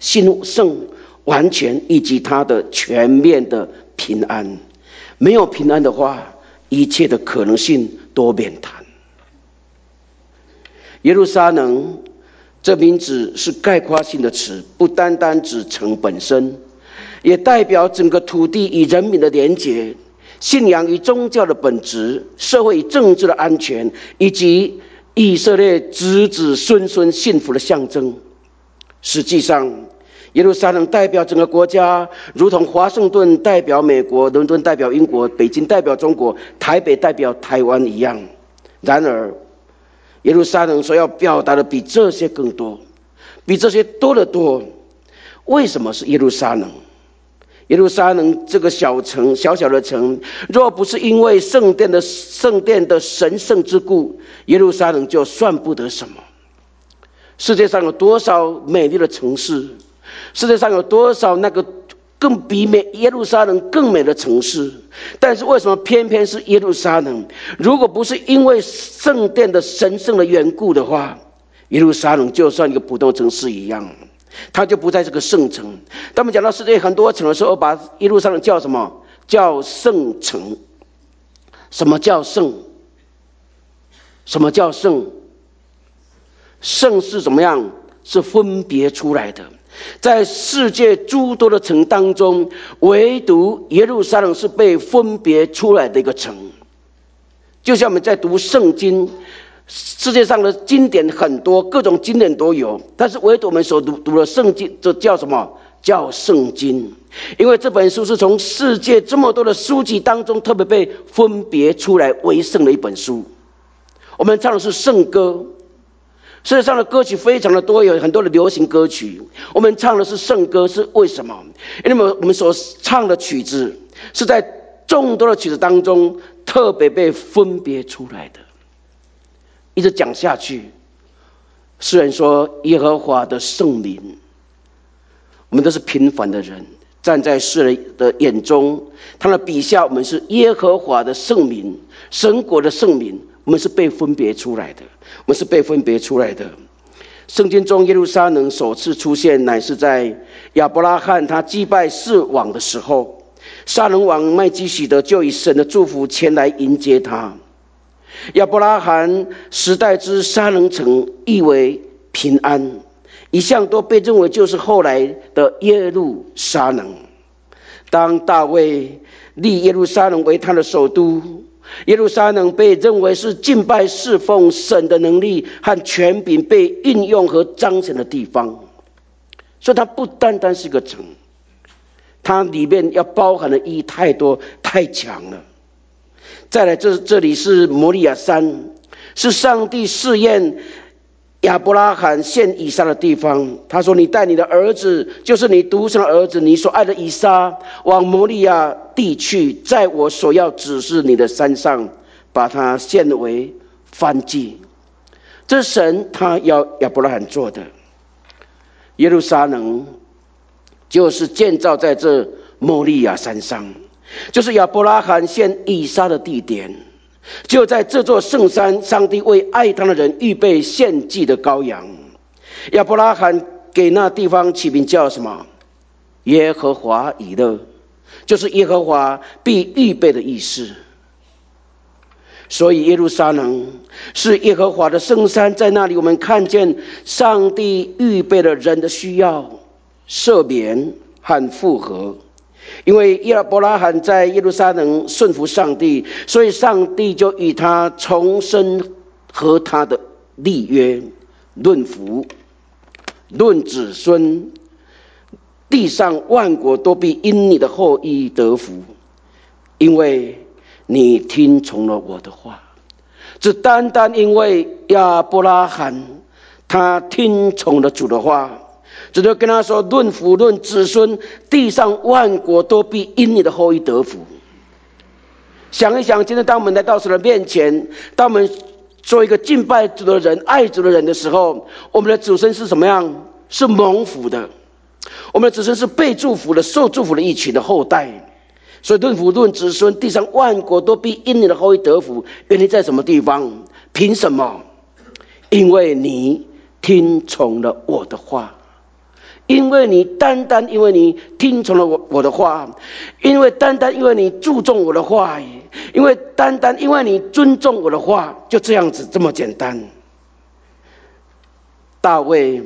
兴盛、完全以及他的全面的平安。没有平安的话，一切的可能性都免谈。耶路撒冷这名字是概括性的词，不单单指城本身，也代表整个土地与人民的连结，信仰与宗教的本质，社会与政治的安全，以及以色列子子孙孙幸福的象征。实际上，耶路撒冷代表整个国家，如同华盛顿代表美国，伦敦代表英国，北京代表中国，台北代表台湾一样。然而，耶路撒冷所要表达的比这些更多，比这些多得多。为什么是耶路撒冷？耶路撒冷这个小城，小小的城，若不是因为圣殿的圣殿的神圣之故，耶路撒冷就算不得什么。世界上有多少美丽的城市？世界上有多少那个更比美耶路撒冷更美的城市？但是为什么偏偏是耶路撒冷？如果不是因为圣殿的神圣的缘故的话，耶路撒冷就算一个普通城市一样，它就不在这个圣城。当我们讲到世界很多城的时候，把耶路撒冷叫什么？叫圣城。什么叫圣？什么叫圣？圣是怎么样？是分别出来的。在世界诸多的城当中，唯独耶路撒冷是被分别出来的一个城。就像我们在读圣经，世界上的经典很多，各种经典都有，但是唯独我们所读读的圣经，这叫什么？叫圣经。因为这本书是从世界这么多的书籍当中特别被分别出来为圣的一本书。我们唱的是圣歌，世界上的歌曲非常的多，有很多的流行歌曲。我们唱的是圣歌，是为什么？因为我们所唱的曲子是在众多的曲子当中特别被分别出来的。一直讲下去，诗人说耶和华的圣民，我们都是平凡的人，站在世人的眼中，他的笔下，我们是耶和华的圣民，神国的圣民，我们是被分别出来的，我们是被分别出来的。圣经中耶路撒冷首次出现，乃是在亚伯拉罕他祭拜四王的时候，撒冷王麦基洗德就以神的祝福前来迎接他。亚伯拉罕时代之撒冷城意为平安，一向都被认为就是后来的耶路撒冷。当大卫立耶路撒冷为他的首都，耶路撒冷被认为是敬拜侍奉神的能力和权柄被运用和彰显的地方。所以它不单单是个城，它里面要包含的意义太多太强了。再来，这这里是摩利亚山，是上帝试验亚伯拉罕献以撒的地方。他说：“你带你的儿子，就是你独生的儿子，你所爱的以撒，往摩利亚地去，在我所要指示你的山上，把它献为燔祭。”这是神他要亚伯拉罕做的。耶路撒冷就是建造在这摩利亚山上，就是亚伯拉罕献以撒的地点。就在这座圣山，上帝为爱他的人预备献祭的羔羊。亚伯拉罕给那地方起名叫什么？耶和华以勒，就是耶和华必预备的意思。所以耶路撒冷是耶和华的圣山，在那里我们看见上帝预备了人的需要、赦免和复合。因为亚伯拉罕在耶路撒冷顺服上帝，所以上帝就与他重生和他的立约，论福，论子孙，地上万国都必因你的后裔得福，因为你听从了我的话。只单单因为亚伯拉罕他听从了主的话，主就跟他说：“论福论子孙，地上万国都必因你的后裔得福。”想一想，今天当我们来到神的面前，当我们做一个敬拜主的人、爱主的人的时候，我们的子孙是什么样？是蒙福的。我们的子孙是被祝福的、受祝福的一群的后代。所以论福论子孙，地上万国都必因你的后裔得福。原因在什么地方？凭什么？因为你听从了我的话。 因为你单单因为你听从了我我的话，因为单单因为你注重我的话语，因为单单因为你尊重我的话，就这样子这么简单。大卫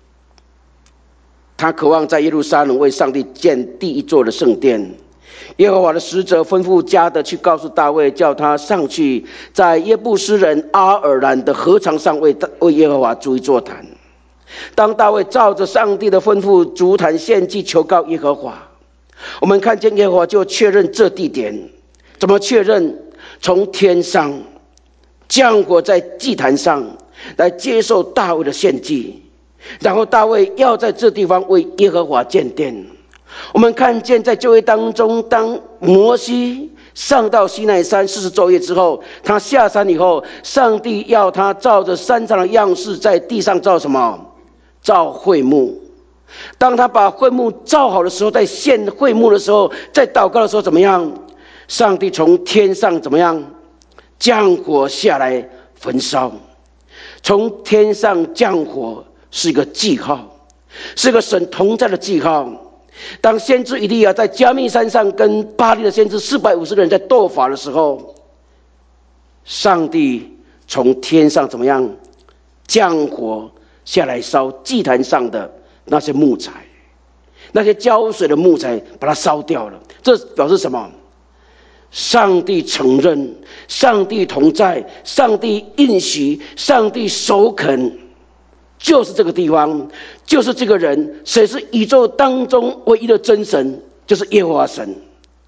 他渴望在耶路撒冷为上帝建第一座的圣殿。耶和华的使者吩咐加得去告诉大卫，叫他上去，在耶布斯人阿尔兰的禾场上为为耶和华筑一座坛。当大卫照着上帝的吩咐筑坛献祭求告耶和华，我们看见耶和华就确认这地点。怎么确认？从天上降火在祭坛上来接受大卫的献祭，然后大卫要在这地方为耶和华建殿。我们看见在旧约当中，当摩西上到西奈山四十昼夜之后，他下山以后，上帝要他照着山上的样式在地上造什么？造会幕。当他把会幕造好的时候，在献会幕的时候，在祷告的时候怎么样？上帝从天上怎么样降火下来焚烧？从天上降火是一个记号，是一个神同在的记号。当先知以利亚在加密山上跟巴力的先知四百五十个人在斗法的时候，上帝从天上怎么样降火下来烧祭坛上的那些木材，那些浇水的木材把它烧掉了。这表示什么？上帝承认，上帝同在，上帝应许，上帝首肯，就是这个地方，就是这个人。谁是宇宙当中唯一的真神？就是耶和华神。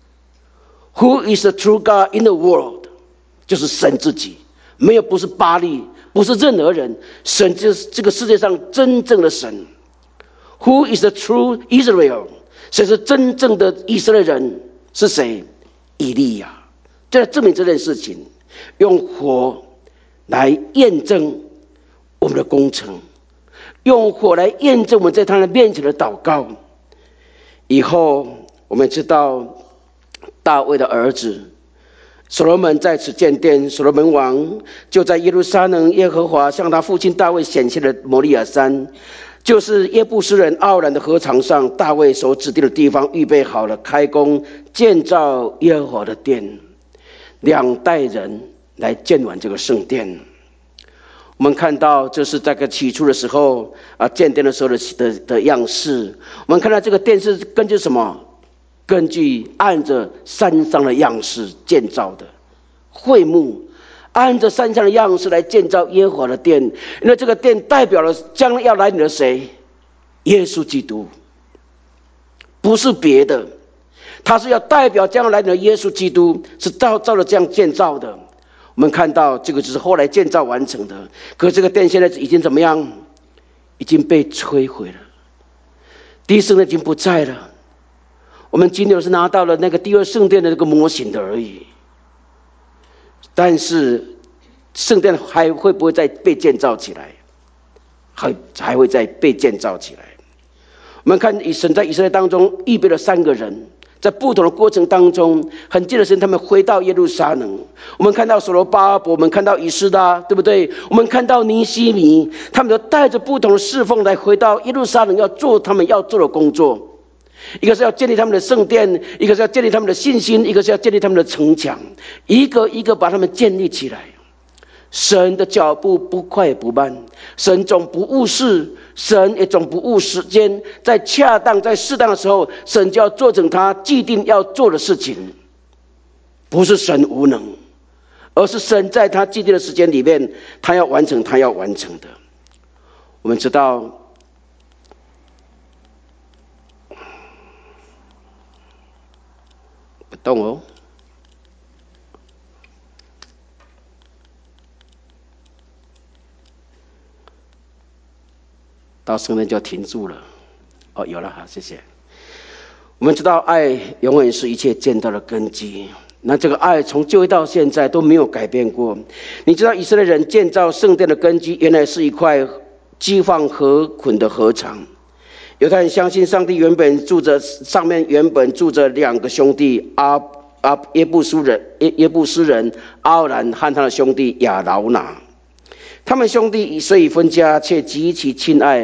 Who is the true God in the world？ 就是神自己，没有，不是巴力，不是任何人，神就是这个世界上真正的神。Who is the true Israel？ 谁是真正的以色列人？是谁？以利亚。就来证明这件事情，用火来验证我们的工程，用火来验证我们在他的面前的祷告。以后我们知道大卫的儿子所罗门在此建殿，所罗门王就在耶路撒冷耶和华向他父亲大卫显现的摩利亚山，就是耶布斯人奥兰的禾场上，大卫所指定的地方预备好了，开工建造耶和华的殿，两代人来建完这个圣殿。我们看到这是在个起初的时候啊，建殿的时候 的, 的, 的样式。我们看到这个殿是根据什么？根据按着山上的样式建造的会幕，按着山上的样式来建造耶和华的殿。因为这个殿代表了将要来临的谁？耶稣基督，不是别的，他是要代表将要来临的耶稣基督，是照照着这样建造的。我们看到这个只是后来建造完成的，可是这个殿现在已经怎么样？已经被摧毁了，第一圣殿已经不在了。我们仅有是拿到了那个第二圣殿的那个模型的而已，但是圣殿还会不会再被建造起来？还还会再被建造起来。我们看以神在以色列当中预备了三个人，在不同的过程当中，很近的时间他们回到耶路撒冷。我们看到所罗巴伯，我们看到以斯拉，对不对？我们看到尼希米，他们都带着不同的侍奉来回到耶路撒冷，要做他们要做的工作。一个是要建立他们的圣殿，一个是要建立他们的信心，一个是要建立他们的城墙，一个一个把他们建立起来。神的脚步不快也不慢，神总不误事，神也总不误时间，在恰当在适当的时候，神就要做成他既定要做的事情。不是神无能，而是神在他既定的时间里面，他要完成他要完成的。我们知道不动哦，到圣殿就要停住了。哦，有了，好，谢谢。我们知道爱永远是一切建造的根基，那这个爱从旧约到现在都没有改变过。你知道以色列人建造圣殿的根基原来是一块积放禾捆的禾场。犹太人相信上帝原本住着，上面原本住着两个兄弟，阿阿耶布斯人耶耶布斯人阿兰和他的兄弟亚劳拿。他们兄弟虽已分家，却极其亲爱，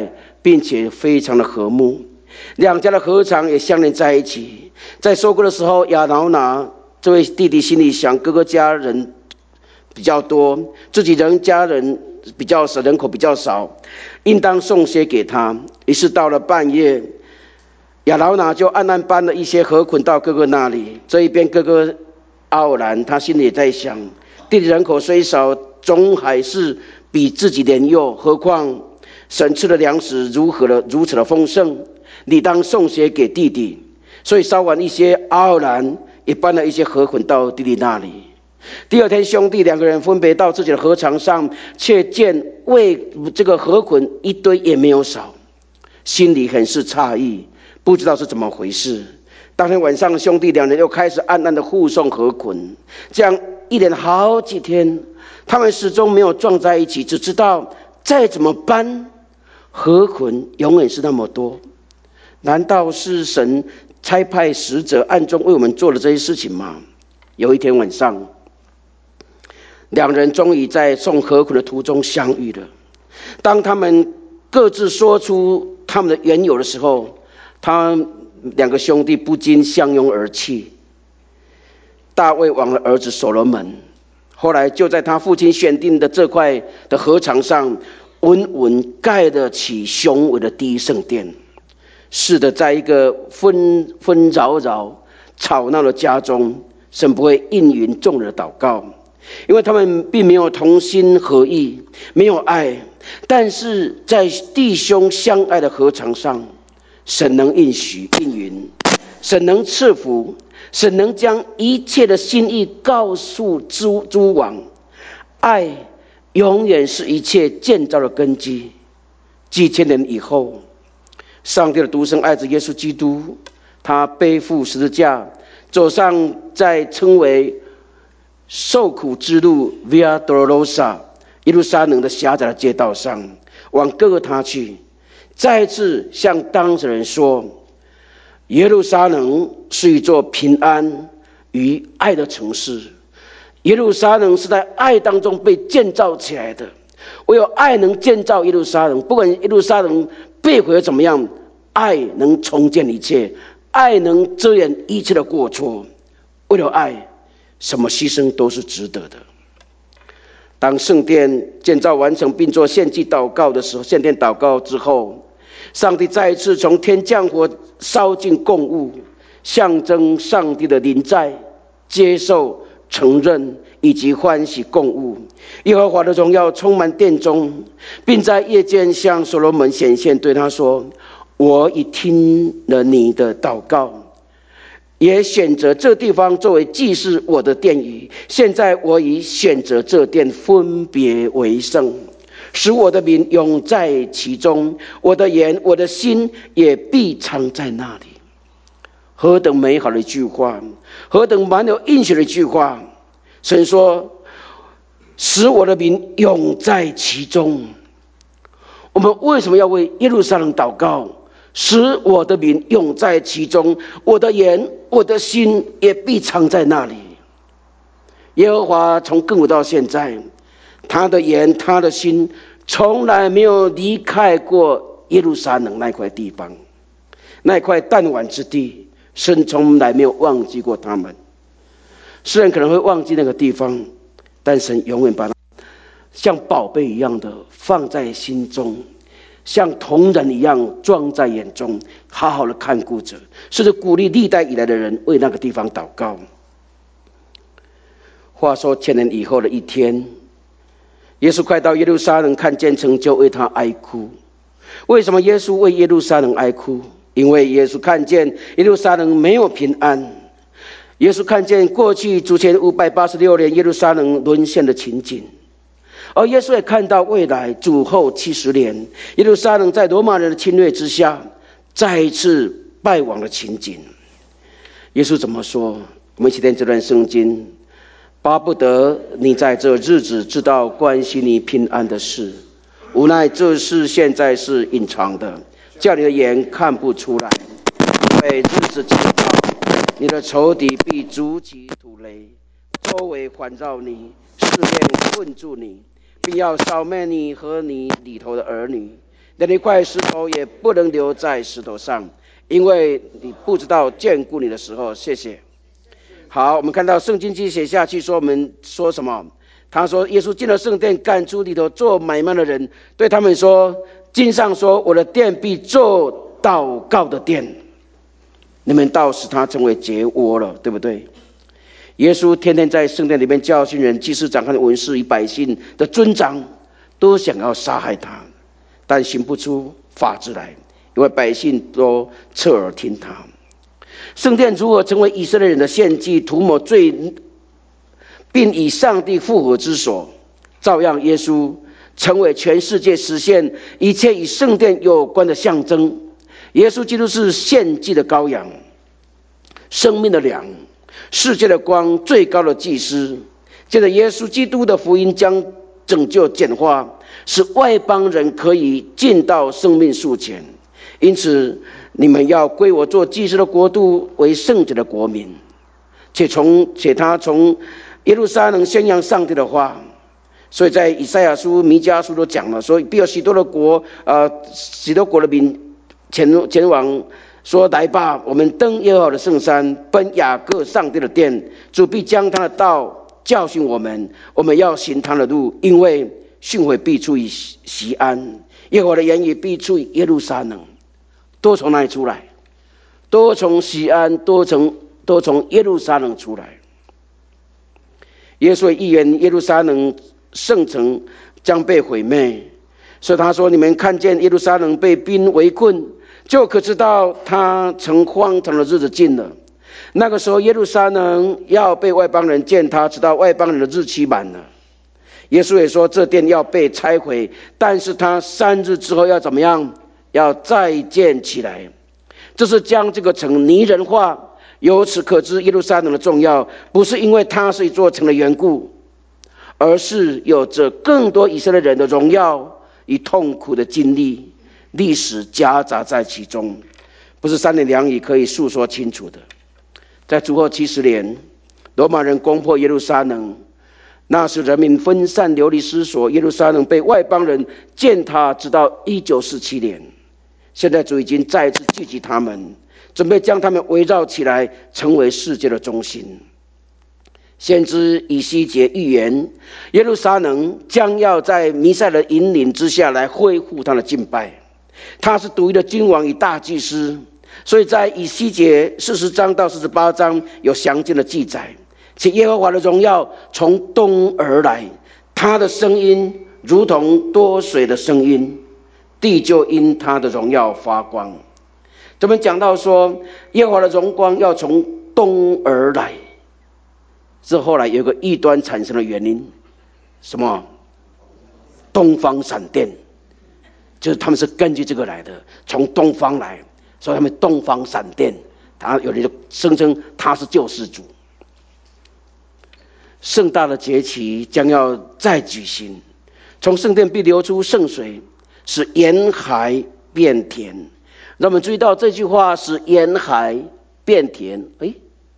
并且非常的和睦。两家的禾场也相连在一起。在收割的时候，亚劳拿这位弟弟心里想，哥哥家人比较多，自己人家人比较少，人口比较少，应当送些给他。于是到了半夜，亚劳拿就暗暗搬了一些禾捆到哥哥那里。这一边哥哥傲然，他心里也在想，弟弟人口虽少，总还是比自己年幼，何况神赐的粮食如何的如此的丰盛，理当送些给弟弟。所以稍晚一些，傲然也搬了一些禾捆到弟弟那里。第二天，兄弟两个人分别到自己的禾场上，却见为这个禾捆一堆也没有少，心里很是诧异，不知道是怎么回事。当天晚上，兄弟两人又开始暗暗的护送禾捆，这样一连好几天，他们始终没有撞在一起，只知道再怎么搬，禾捆永远是那么多。难道是神差派使者暗中为我们做了这些事情吗？有一天晚上，两人终于在送禾捆的途中相遇了。当他们各自说出他们的缘由的时候，他们两个兄弟不禁相拥而泣。大卫王的儿子所罗门，后来就在他父亲选定的这块的禾场上，稳稳盖得起雄伟的第一圣殿。是的，在一个纷纷扰扰、吵闹的家中，神不会应允众人的祷告，因为他们并没有同心合意，没有爱。但是在弟兄相爱的禾场上，神能应许应允，神能赐福，神能将一切的心意告诉诸诸王。爱永远是一切建造的根基。几千年以后，上帝的独生爱子耶稣基督，他背负十字架，走上在称为受苦之路 Via Dolorosa 耶路撒冷的狭窄的街道上，往各个他去，再次向当事人说，耶路撒冷是一座平安与爱的城市。耶路撒冷是在爱当中被建造起来的，唯有爱能建造耶路撒冷，不管耶路撒冷被毁怎么样，爱能重建一切，爱能遮掩一切的过错。为了爱，什么牺牲都是值得的。当圣殿建造完成并做献祭祷告的时候，献殿祷告之后，上帝再一次从天降火，烧尽供物，象征上帝的临在、接受、承认以及欢喜供物。耶和华的荣耀充满殿中，并在夜间向所罗门显现，对他说，我已听了你的祷告，也选择这地方作为祭祀我的殿宇。现在我已选择这殿，分别为圣，使我的名永在其中，我的言我的心也必藏在那里。何等美好的一句话，何等满有应许的一句话。神说，使我的名永在其中。我们为什么要为耶路撒冷祷告？使我的名永在其中，我的言我的心也必藏在那里。耶和华从亘古到现在，他的言他的心从来没有离开过耶路撒冷那块地方，那块弹丸之地，神从来没有忘记过他们。世人可能会忘记那个地方，但神永远把它像宝贝一样的放在心中，像同人一样装在眼中，好好的看顾着，甚至鼓励历代以来的人为那个地方祷告。话说千年以后的一天，耶稣快到耶路撒冷，看见城，就为他哀哭。为什么耶稣为耶路撒冷哀哭？因为耶稣看见耶路撒冷没有平安。耶稣看见过去主前五百八十六年耶路撒冷沦陷的情景，而耶稣也看到未来主后七十年耶路撒冷在罗马人的侵略之下再一次败亡的情景。耶稣怎么说？我们一起念这段圣经，巴不得你在这日子知道关系你平安的事，无奈这事现在是隐藏的，叫你的眼看不出来。因为日子将到，你的仇敌必筑起土垒，周围环绕你，试炼困住你，并要扫灭你和你里头的儿女。 连一块石头也不能留在石头上，因为你不知道眷顾你的时候。谢谢。好，我们看到圣经记写下去说，我们说什么？他说耶稣进了圣殿，赶出里头做买卖的人，对他们说，经上说，我的殿必做祷告的殿，你们倒使他成为结窝了，对不对？耶稣天天在圣殿里面教训人，祭司长和文士与百姓的尊长都想要杀害他，但行不出法子来，因为百姓都侧耳听他。圣殿如何成为以色列人的献祭，涂抹罪，并以上帝复活之所，照样耶稣成为全世界实现一切与圣殿有关的象征。耶稣基督是献祭的羔羊，生命的粮，世界的光，最高的祭司。接着耶稣基督的福音将拯救简化，使外邦人可以进到生命树前。因此你们要归我做祭司的国度，为圣者的国民。且从且他从耶路撒冷宣扬上帝的话，所以在以赛亚书、弥迦书都讲了，说必有许多的国，呃，许多国的民前前往，说来吧，我们登耶和华的圣山，奔雅各上帝的殿，主必将他的道教训我们，我们要行他的路，因为训诲必出于锡安，耶和华的言语必出于耶路撒冷。都从哪里出来？都从锡安，都从都从耶路撒冷出来。耶稣预言耶路撒冷圣城将被毁灭，所以他说：“你们看见耶路撒冷被兵围困，就可知道他曾荒唐的日子近了。那个时候，耶路撒冷要被外邦人践踏，直到外邦人的日期满了。”耶稣也说，这殿要被拆毁，但是他三日之后要怎么样？要再建起来。这是将这个城拟人化。由此可知，耶路撒冷的重要，不是因为它是一座城的缘故，而是有着更多以色列人的荣耀与痛苦的经历，历史夹杂在其中，不是三言两语可以诉说清楚的。在主后七十年，罗马人攻破耶路撒冷，那时人民分散流离失所，耶路撒冷被外邦人践踏，直到一九四七年。现在主已经再次聚集他们，准备将他们围绕起来，成为世界的中心。先知以西结预言，耶路撒冷将要在弥赛的引领之下来恢复他的敬拜。他是独一的君王与大祭司，所以在以西结四十章到四十八章有详尽的记载。且耶和华的荣耀从东而来，他的声音如同多水的声音，地就因他的荣耀发光。这边讲到说，耶和华的荣光要从东而来，这后来有一个异端产生的原因，什么？东方闪电，就是他们是根据这个来的，从东方来，所以他们东方闪电，他有人就声称他是救世主。盛大的节期将要再举行，从圣殿必流出圣水，使沿海变甜。让我们注意到这句话，使沿海变甜。诶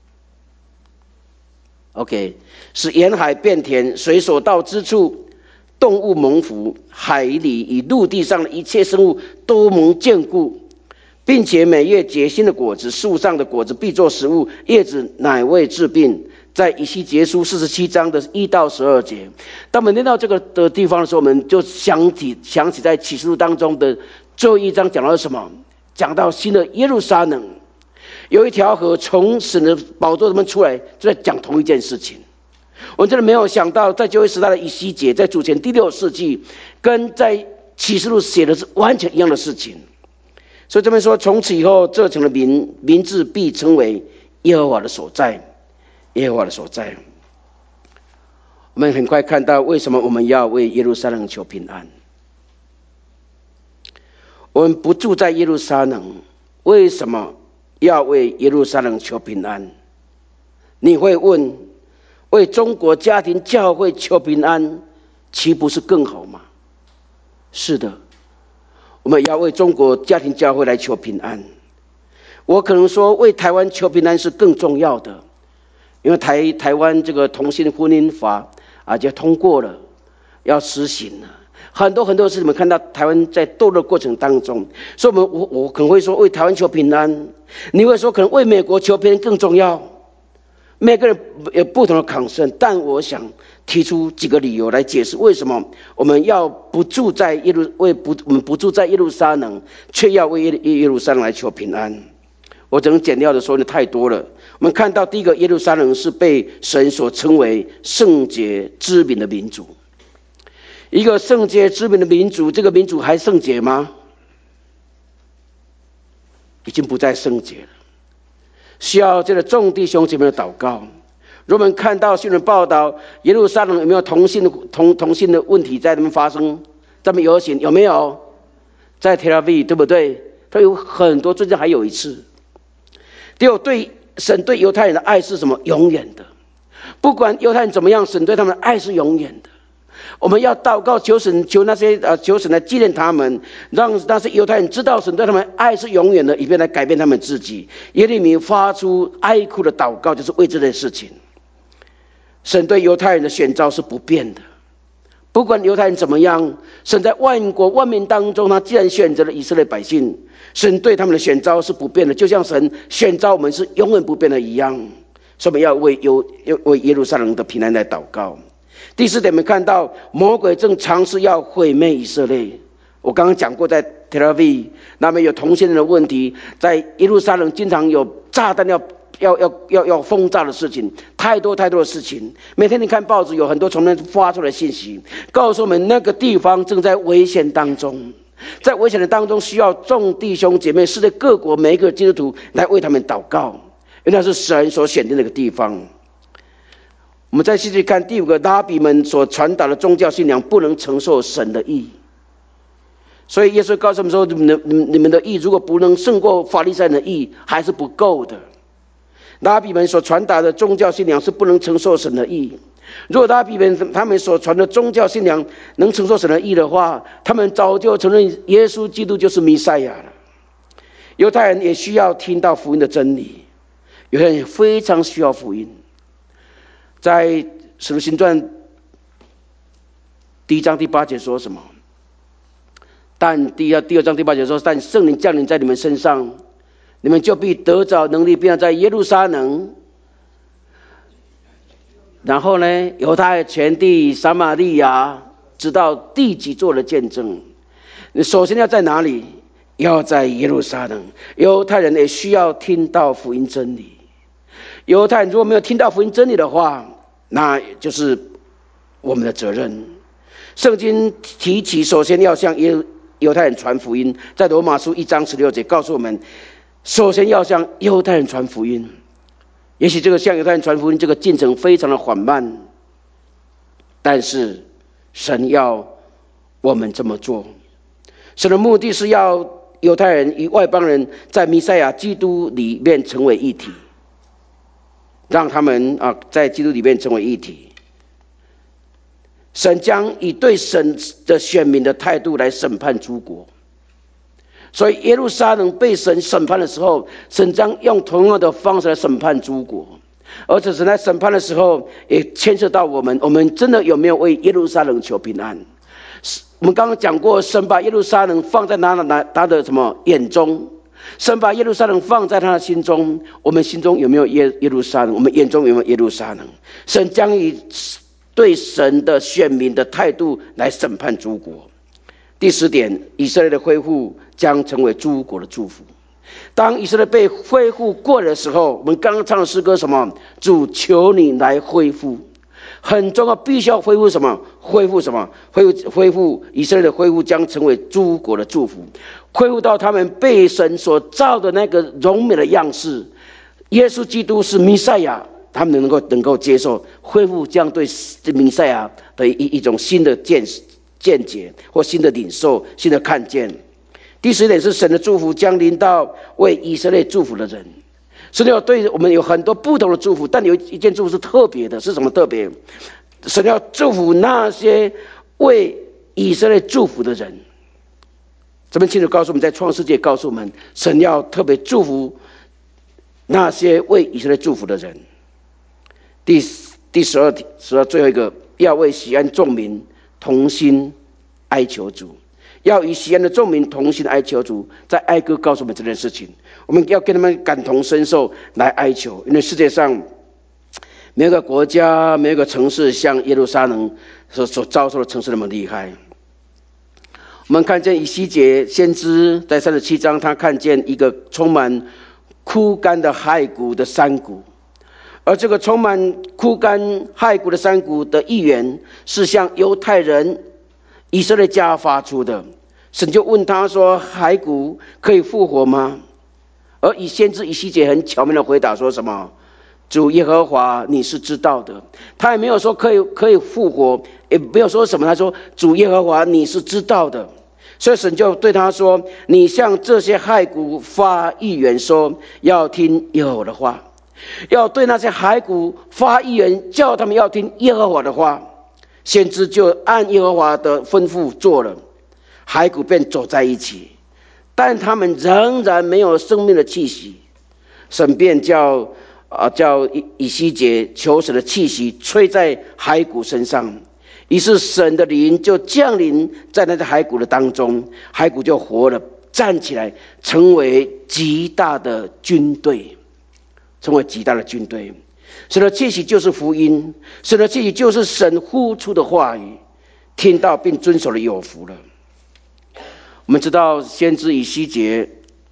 OK， 使沿海变甜，水所到之处，动物蒙福，海里与陆地上的一切生物都蒙眷顾，并且每月结新的果子，树上的果子必作食物，叶子乃为治病。在以西结书四十七章的一到十二节，当我们念到这个的地方的时候，我们就想起想起在启示录当中的最后一章讲到什么？讲到新的耶路撒冷，有一条河从神的宝座里面出来，就在讲同一件事情。我们真的没有想到，在旧约时代的以西结，在主前第六世纪，跟在启示录写的是完全一样的事情。所以这边说，从此以后，这城的名名字必称为耶和华的所在。耶和华的所在。我们很快看到为什么我们要为耶路撒冷求平安。我们不住在耶路撒冷，为什么要为耶路撒冷求平安？你会问，为中国家庭教会求平安，岂不是更好吗？是的，我们要为中国家庭教会来求平安。我可能说，为台湾求平安是更重要的。因为台台湾这个同性婚姻法啊就通过了，要实行了， 很多很多事，你们看到台湾在堕落过程当中，所以我们我我可能会说为台湾求平安，你会说可能为美国求平安更重要。每个人有不同的concern，但我想提出几个理由来解释为什么我们要不住在耶路为不我们不住在耶路撒冷，却要为耶耶路撒冷来求平安。我只能简要的说的太多了。我们看到第一个，耶路撒冷是被神所称为圣洁之民的民族。一个圣洁之民的民族，这个民族还圣洁吗？已经不再圣洁了，需要这个众弟兄姐妹的祷告。如果我们看到新闻报道，耶路撒冷有没有同性的同同性的问题在那边发生？在那边游行有没有？在 Tel Aviv 对不对？它有很多，最近还有一次。第二，对神对犹太人的爱是什么？永远的。不管犹太人怎么样，神对他们的爱是永远的。我们要祷告，求神，求那些呃，求神来纪念他们，让那些犹太人知道神对他们爱是永远的，以便来改变他们自己。耶利米发出哀哭的祷告，就是为这件事情。神对犹太人的选召是不变的，不管犹太人怎么样，神在万国万民当中，他既然选择了以色列百姓，神对他们的选召是不变的，就像神选召我们是永远不变的一样。所以我们要为犹为耶路撒冷的平安来祷告。第四点，我们看到魔鬼正尝试要毁灭以色列。我刚刚讲过，在 Tel Aviv 那边有同性恋的问题，在耶路撒冷经常有炸弹要要要要要轰炸的事情，太多太多的事情。每天你看报纸，有很多从那发出来的信息，告诉我们那个地方正在危险当中，在危险的当中，需要众弟兄姐妹，世界各国每一个基督徒来为他们祷告，因为那是神所选定的一个地方。我们再继续看第五个，拉比们所传达的宗教信仰不能承受神的义，所以耶稣告诉我们说，你们的你们的义如果不能胜过法利赛人的义，还是不够的。拉比们所传达的宗教信仰是不能承受神的义。如果拉比们他们所传的宗教信仰能承受神的义的话，他们早就承认耶稣基督就是弥赛亚了。犹太人也需要听到福音的真理，犹太人也非常需要福音。在使徒行传第一章第八节说什么？但第二第二章第八节说，但圣灵降临在你们身上，你们就必得着能力，并要在耶路撒冷，然后呢，犹太全地、撒玛利亚，直到地极做了见证。你首先要在哪里？要在耶路撒冷。犹太人也需要听到福音真理。犹太人如果没有听到福音真理的话，那就是我们的责任。圣经提起，首先要向犹太人传福音，在罗马书一章十六节告诉我们，首先要向犹太人传福音。也许这个向犹太人传福音这个进程非常的缓慢，但是神要我们这么做。神的目的是要犹太人与外邦人在弥赛亚基督里面成为一体，让他们啊在基督里面成为一体。神将以对神的选民的态度来审判诸国，所以耶路撒冷被神审判的时候，神将用同样的方式来审判诸国。而且神在审判的时候，也牵涉到我们，我们真的有没有为耶路撒冷求平安？我们刚刚讲过，神把耶路撒冷放在他的他的什么眼中？神把耶路撒冷放在他的心中，我们心中有没有耶耶路撒冷？我们眼中有没有耶路撒冷？神将以对神的选民的态度来审判诸国。第十点，以色列的恢复将成为诸国的祝福。当以色列被恢复过的时候，我们刚刚唱的诗歌什么？主求你来恢复，很重要，必须要恢复什么？恢复什么？恢复恢复以色列的恢复将成为诸国的祝福，恢复到他们被神所造的那个荣美的样式。耶稣基督是弥赛亚，他们能够能够接受，恢复将对弥赛亚的一一种新的见见解或新的领受、新的看见。第十点是神的祝福将临到为以色列祝福的人。神要对我们有很多不同的祝福，但有一件祝福是特别的，是什么特别？神要祝福那些为以色列祝福的人。这边清楚告诉我们，在创世纪告诉我们，神要特别祝福那些为以色列祝福的人。第第十二题，十二最后一个，要为喜爱众民同心哀求主，要与西安的众民同心哀求主。在哀歌告诉我们这件事情，我们要跟他们感同身受来哀求，因为世界上没有一个国家，没有一个城市像耶路撒冷所所遭受的城市那么厉害。我们看见以西结先知在三十七章，他看见一个充满枯干的骸骨的山谷，而这个充满枯干骸骨的山谷的预言是向犹太人以色列家发出的。神就问他说：骸骨可以复活吗？而以先知以西结很巧妙的回答说什么？主耶和华你是知道的。他也没有说可以可以复活，也没有说什么，他说主耶和华你是知道的。所以神就对他说：你向这些骸骨发预言说，要听耶和华的话，要对那些骸骨发预言，叫他们要听耶和华的话。先知就按耶和华的吩咐做了，骸骨便走在一起，但他们仍然没有生命的气息。神便叫啊，叫以西结求神的气息吹在骸骨身上，于是神的灵就降临在那些骸骨的当中，骸骨就活了，站起来，成为极大的军队，成为极大的军队。神的气息就是福音，神的气息就是神呼出的话语，听到并遵守的有福了。我们知道先知以西结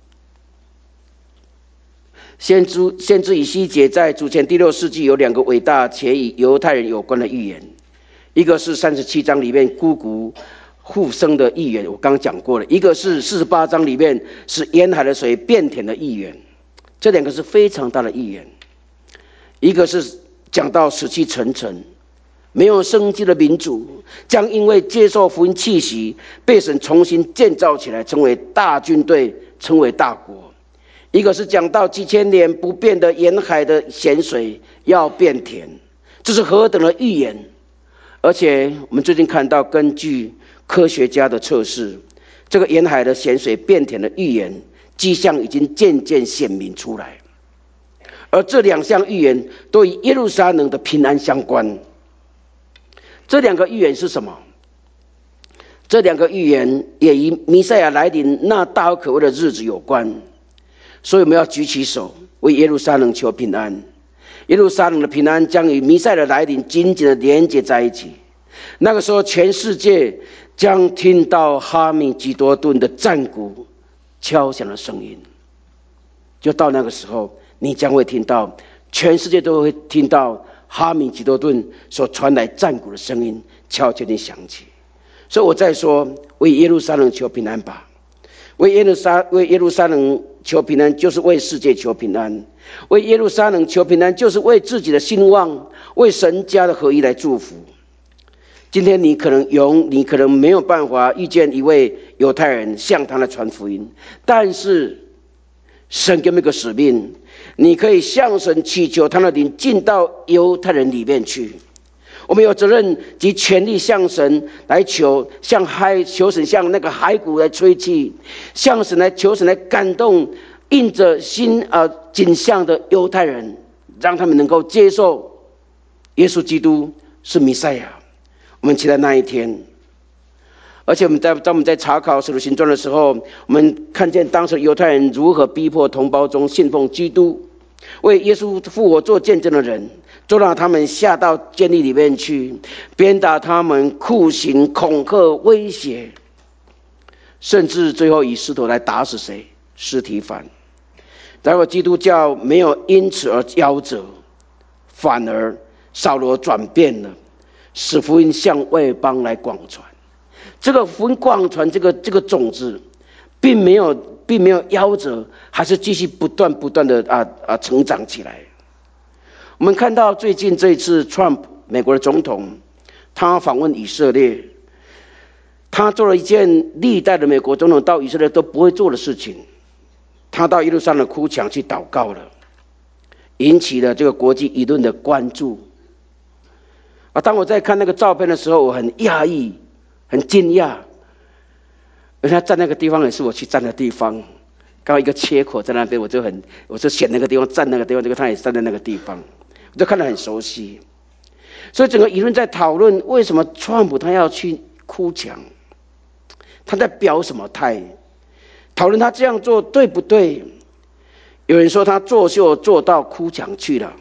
先知先知以西结在主前第六世纪有两个伟大且与犹太人有关的预言，一个是三十七章里面枯骨复生的预言，我刚刚讲过了；一个是四十八章里面是沿海的水变甜的预言。这两个是非常大的预言。一个是讲到死气沉沉、没有生机的民族将因为接受福音气息，被神重新建造起来，成为大军队，成为大国。一个是讲到几千年不变的沿海的咸水要变甜，这是何等的预言！而且我们最近看到，根据科学家的测试，这个沿海的咸水变甜的预言迹象已经渐渐显明出来。而这两项预言都与耶路撒冷的平安相关。这两个预言是什么？这两个预言也与弥赛亚来临那大而可畏的日子有关。所以我们要举起手，为耶路撒冷求平安。耶路撒冷的平安将与弥赛亚的来临紧紧的连接在一起。那个时候，全世界将听到哈米吉多顿的战鼓敲响的声音。就到那个时候，你将会听到，全世界都会听到哈米吉多顿所传来战鼓的声音悄悄地响起。所以我再说，为耶路撒冷求平安吧。为耶路撒为耶路撒冷求平安，就是为世界求平安；为耶路撒冷求平安，就是为自己的兴旺，为神家的合一来祝福。今天你可能有，你可能没有办法遇见一位犹太人向他来传福音，但是神给我们一个使命，你可以向神祈求他的灵进到犹太人里面去。我们有责任及权力向神来求，向海求神向那个骸骨来吹气，向神来求神来感动印着新呃景象的犹太人，让他们能够接受耶稣基督是弥赛亚。我们期待那一天。而且我们在当我们在查考使徒行传的时候，我们看见当时犹太人如何逼迫同胞中信奉基督、为耶稣复活做见证的人，就让他们下到监狱里面去，鞭打他们，酷刑、恐吓、威胁，甚至最后以石头来打死谁？司提反。然而基督教没有因此而夭折，反而扫罗转变了，使福音向外邦来广传。这个福音广传这个这个种子，并没有并没有夭折，还是继续不断不断的啊啊成长起来。我们看到最近这一次 Trump 美国的总统，他访问以色列，他做了一件历代的美国总统到以色列都不会做的事情，他到耶路撒冷哭墙去祷告了，引起了这个国际舆论的关注。啊，当我在看那个照片的时候，我很讶异，很惊讶，而他站那个地方也是我去站的地方，刚好一个切口在那边，我就很我就选那个地方站那个地方，这个他也站在那个地方，我就看得很熟悉。所以整个舆论在讨论为什么川普他要去哭墙。 他在表什么态？讨论他这样做对不对？有人说他作秀做到哭墙去了。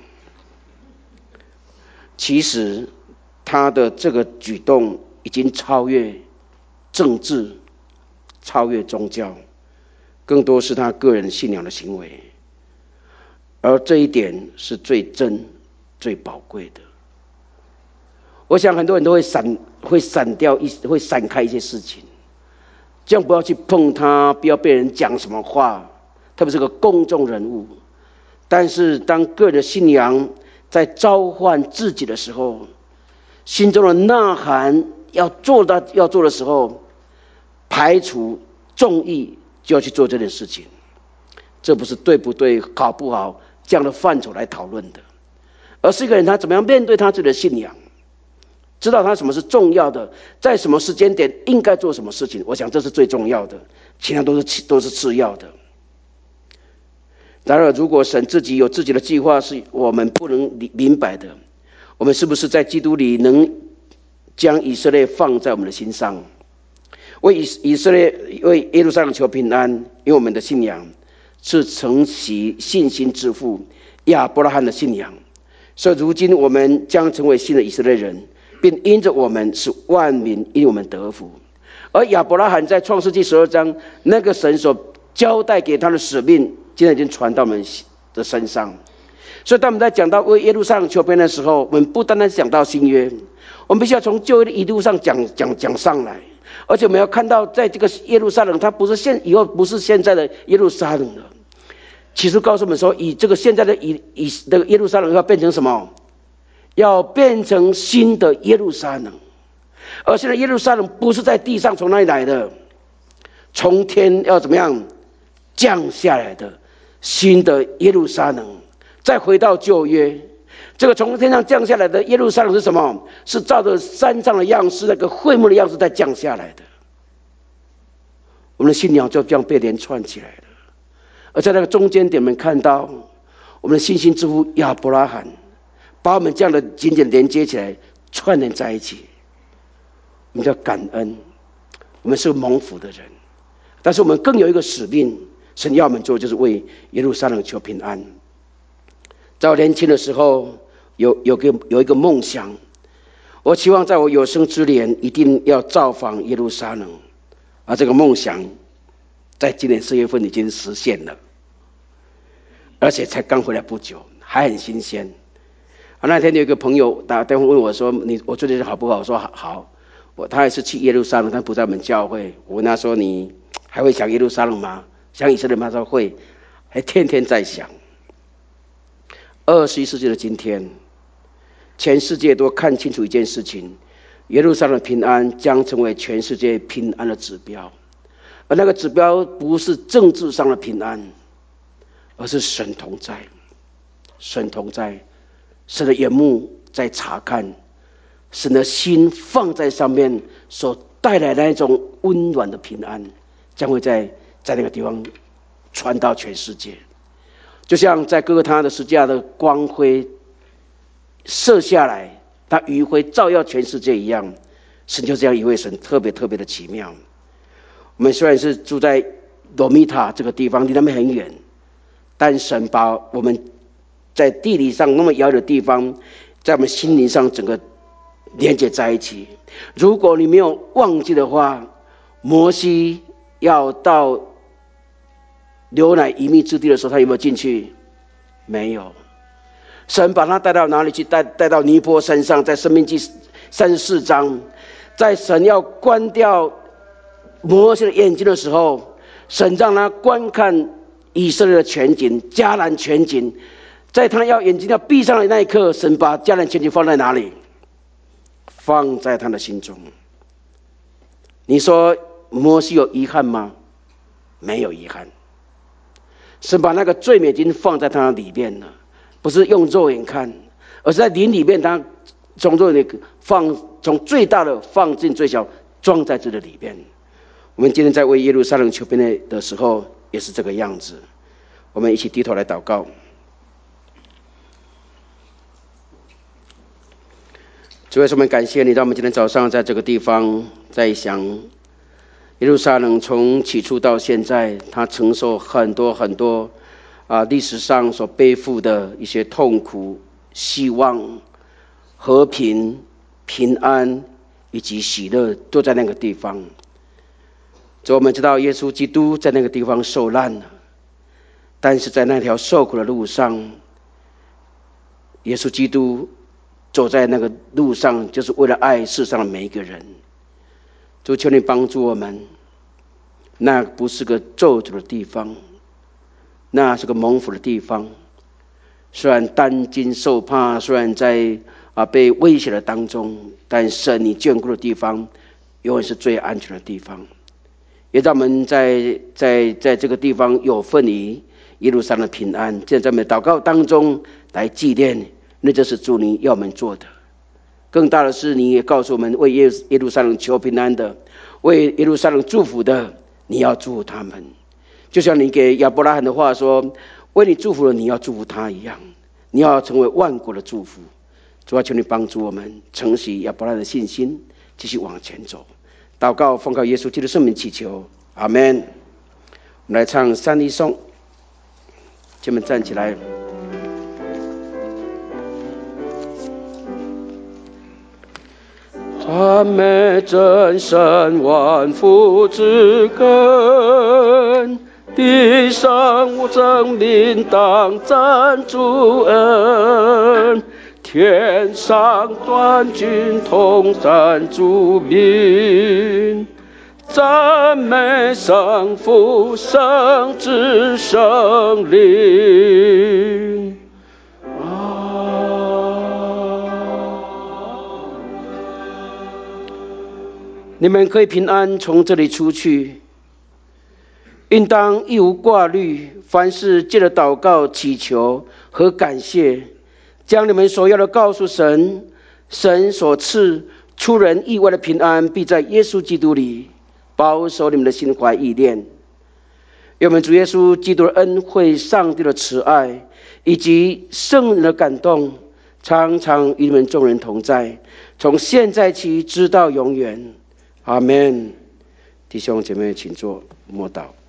其实他的这个举动已经超越政治，超越宗教，更多是他个人信仰的行为。而这一点是最真、最宝贵的。我想很多人都会闪、会闪掉一、会闪开一些事情，这样不要去碰他，不要被人讲什么话，特别是个公众人物。但是当个人的信仰在召唤自己的时候，心中的呐喊要做到要做的时候，排除众议就要去做这件事情。这不是对不对、好不好这样的范畴来讨论的，而是一个人他怎么样面对他自己的信仰，知道他什么是重要的，在什么时间点应该做什么事情。我想这是最重要的，其他都是都是次要的。然而，如果神自己有自己的计划，是我们不能明白的。我们是不是在基督里能将以色列放在我们的心上，为以以色列、为耶路撒冷求平安？因为我们的信仰是承袭信心之父亚伯拉罕的信仰，所以如今我们将成为新的以色列人，并因着我们使万民因我们得福。而亚伯拉罕在创世纪十二章那个神所交代给他的使命，今天已经传到我们的身上。所以当我们在讲到为耶路撒冷求平安的时候，我们不单单讲到新约，我们必须要从旧约的一路上讲讲讲上来。而且我们要看到，在这个耶路撒冷，它不是现以后不是现在的耶路撒冷了。其实告诉我们说，以这个现在的以以这个耶路撒冷要变成什么？要变成新的耶路撒冷。而现在耶路撒冷不是在地上从哪里来的，从天要怎么样降下来的新的耶路撒冷。再回到旧约，这个从天上降下来的耶路撒冷是什么？是照着山上的样式，那个会幕的样式再降下来的。我们的信仰就这样被连串起来了。而在那个中间点，我们看到我们的信心之父亚伯拉罕，把我们这样的紧紧连接起来，串联在一起。我们叫感恩，我们是蒙福的人，但是我们更有一个使命，神要我们做，就是为耶路撒冷求平安。在我年轻的时候，有有个有一个梦想，我期望在我有生之年一定要造访耶路撒冷，而这个梦想在今年四月份已经实现了，而且才刚回来不久，还很新鲜。啊，那天有一个朋友打电话问我说：“你我最近好不好？”我说：“好。”我他也是去耶路撒冷，但不在我们教会。我问他说：“你还会想耶路撒冷吗？想以色列吗？”他说会，还天天在想。二十一世纪的今天，全世界都看清楚一件事情：耶路撒冷平安将成为全世界平安的指标。而那个指标不是政治上的平安，而是神同在，神同在，神的眼目在查看，神的心放在上面，所带来的那种温暖的平安，将会在在那个地方传到全世界。就像在哥哥他的十字架的光辉射下来，他余晖照耀全世界一样，神就这样一位神，特别特别的奇妙。我们虽然是住在罗米塔这个地方，离他们很远，但神把我们在地理上那么遥远的地方，在我们心灵上整个连接在一起。如果你没有忘记的话，摩西要到流奶与蜜之地的时候，他有没有进去？没有。神把他带到哪里去？带带到尼波山上，在申命记三十四章，在神要关掉摩西的眼睛的时候，神让他观看以色列的全景，迦南全景。在他要眼睛要闭上的那一刻，神把迦南全景放在哪里？放在他的心中。你说摩西有遗憾吗？没有遗憾。神把那个最美经放在他里面了，不是用肉眼看，而是在灵里面，他从肉眼放，从最大的放进最小，装在这个里面。我们今天在为耶路撒冷求平安的时候，也是这个样子。我们一起低头来祷告。主耶稣，我们感谢你，让我们今天早上在这个地方在想耶路撒冷从起初到现在，他承受很多很多啊历史上所背负的一些痛苦、希望、和平、平安以及喜乐，都在那个地方。所以我们知道耶稣基督在那个地方受难了，但是在那条受苦的路上，耶稣基督走在那个路上，就是为了爱世上的每一个人。主，求你帮助我们，那不是个咒诅的地方，那是个蒙福的地方。虽然担惊受怕，虽然在啊被威胁的当中，但神你眷顾的地方，永远是最安全的地方。也让我们在在在这个地方有份于耶路撒冷的平安，在这样祷告当中来纪念，那就是主你要我们做的。更大的是，你也告诉我们，为耶耶路撒冷求平安的，为耶路撒冷祝福的，你要祝福他们。就像你给亚伯拉罕的话说，为你祝福了，你要祝福他一样，你要成为万国的祝福。主啊，求你帮助我们承袭亚伯拉罕的信心，继续往前走。祷告奉靠耶稣基督圣名祈求，阿们。我们来唱三一颂，请我们站起来。赞美真神万福之根，地上无生命当赞主恩，天上万军同赞主名，赞美圣父圣子圣灵。你们可以平安从这里出去，应当一无挂虑，凡事借着祷告、祈求和感谢，将你们所要的告诉神，神所赐出人意外的平安，必在耶稣基督里保守你们的心怀意念。愿我们主耶稣基督的恩惠、上帝的慈爱以及圣人的感动，常常与你们众人同在，从现在起直到永远。阿们。弟兄姐妹，请坐，默祷。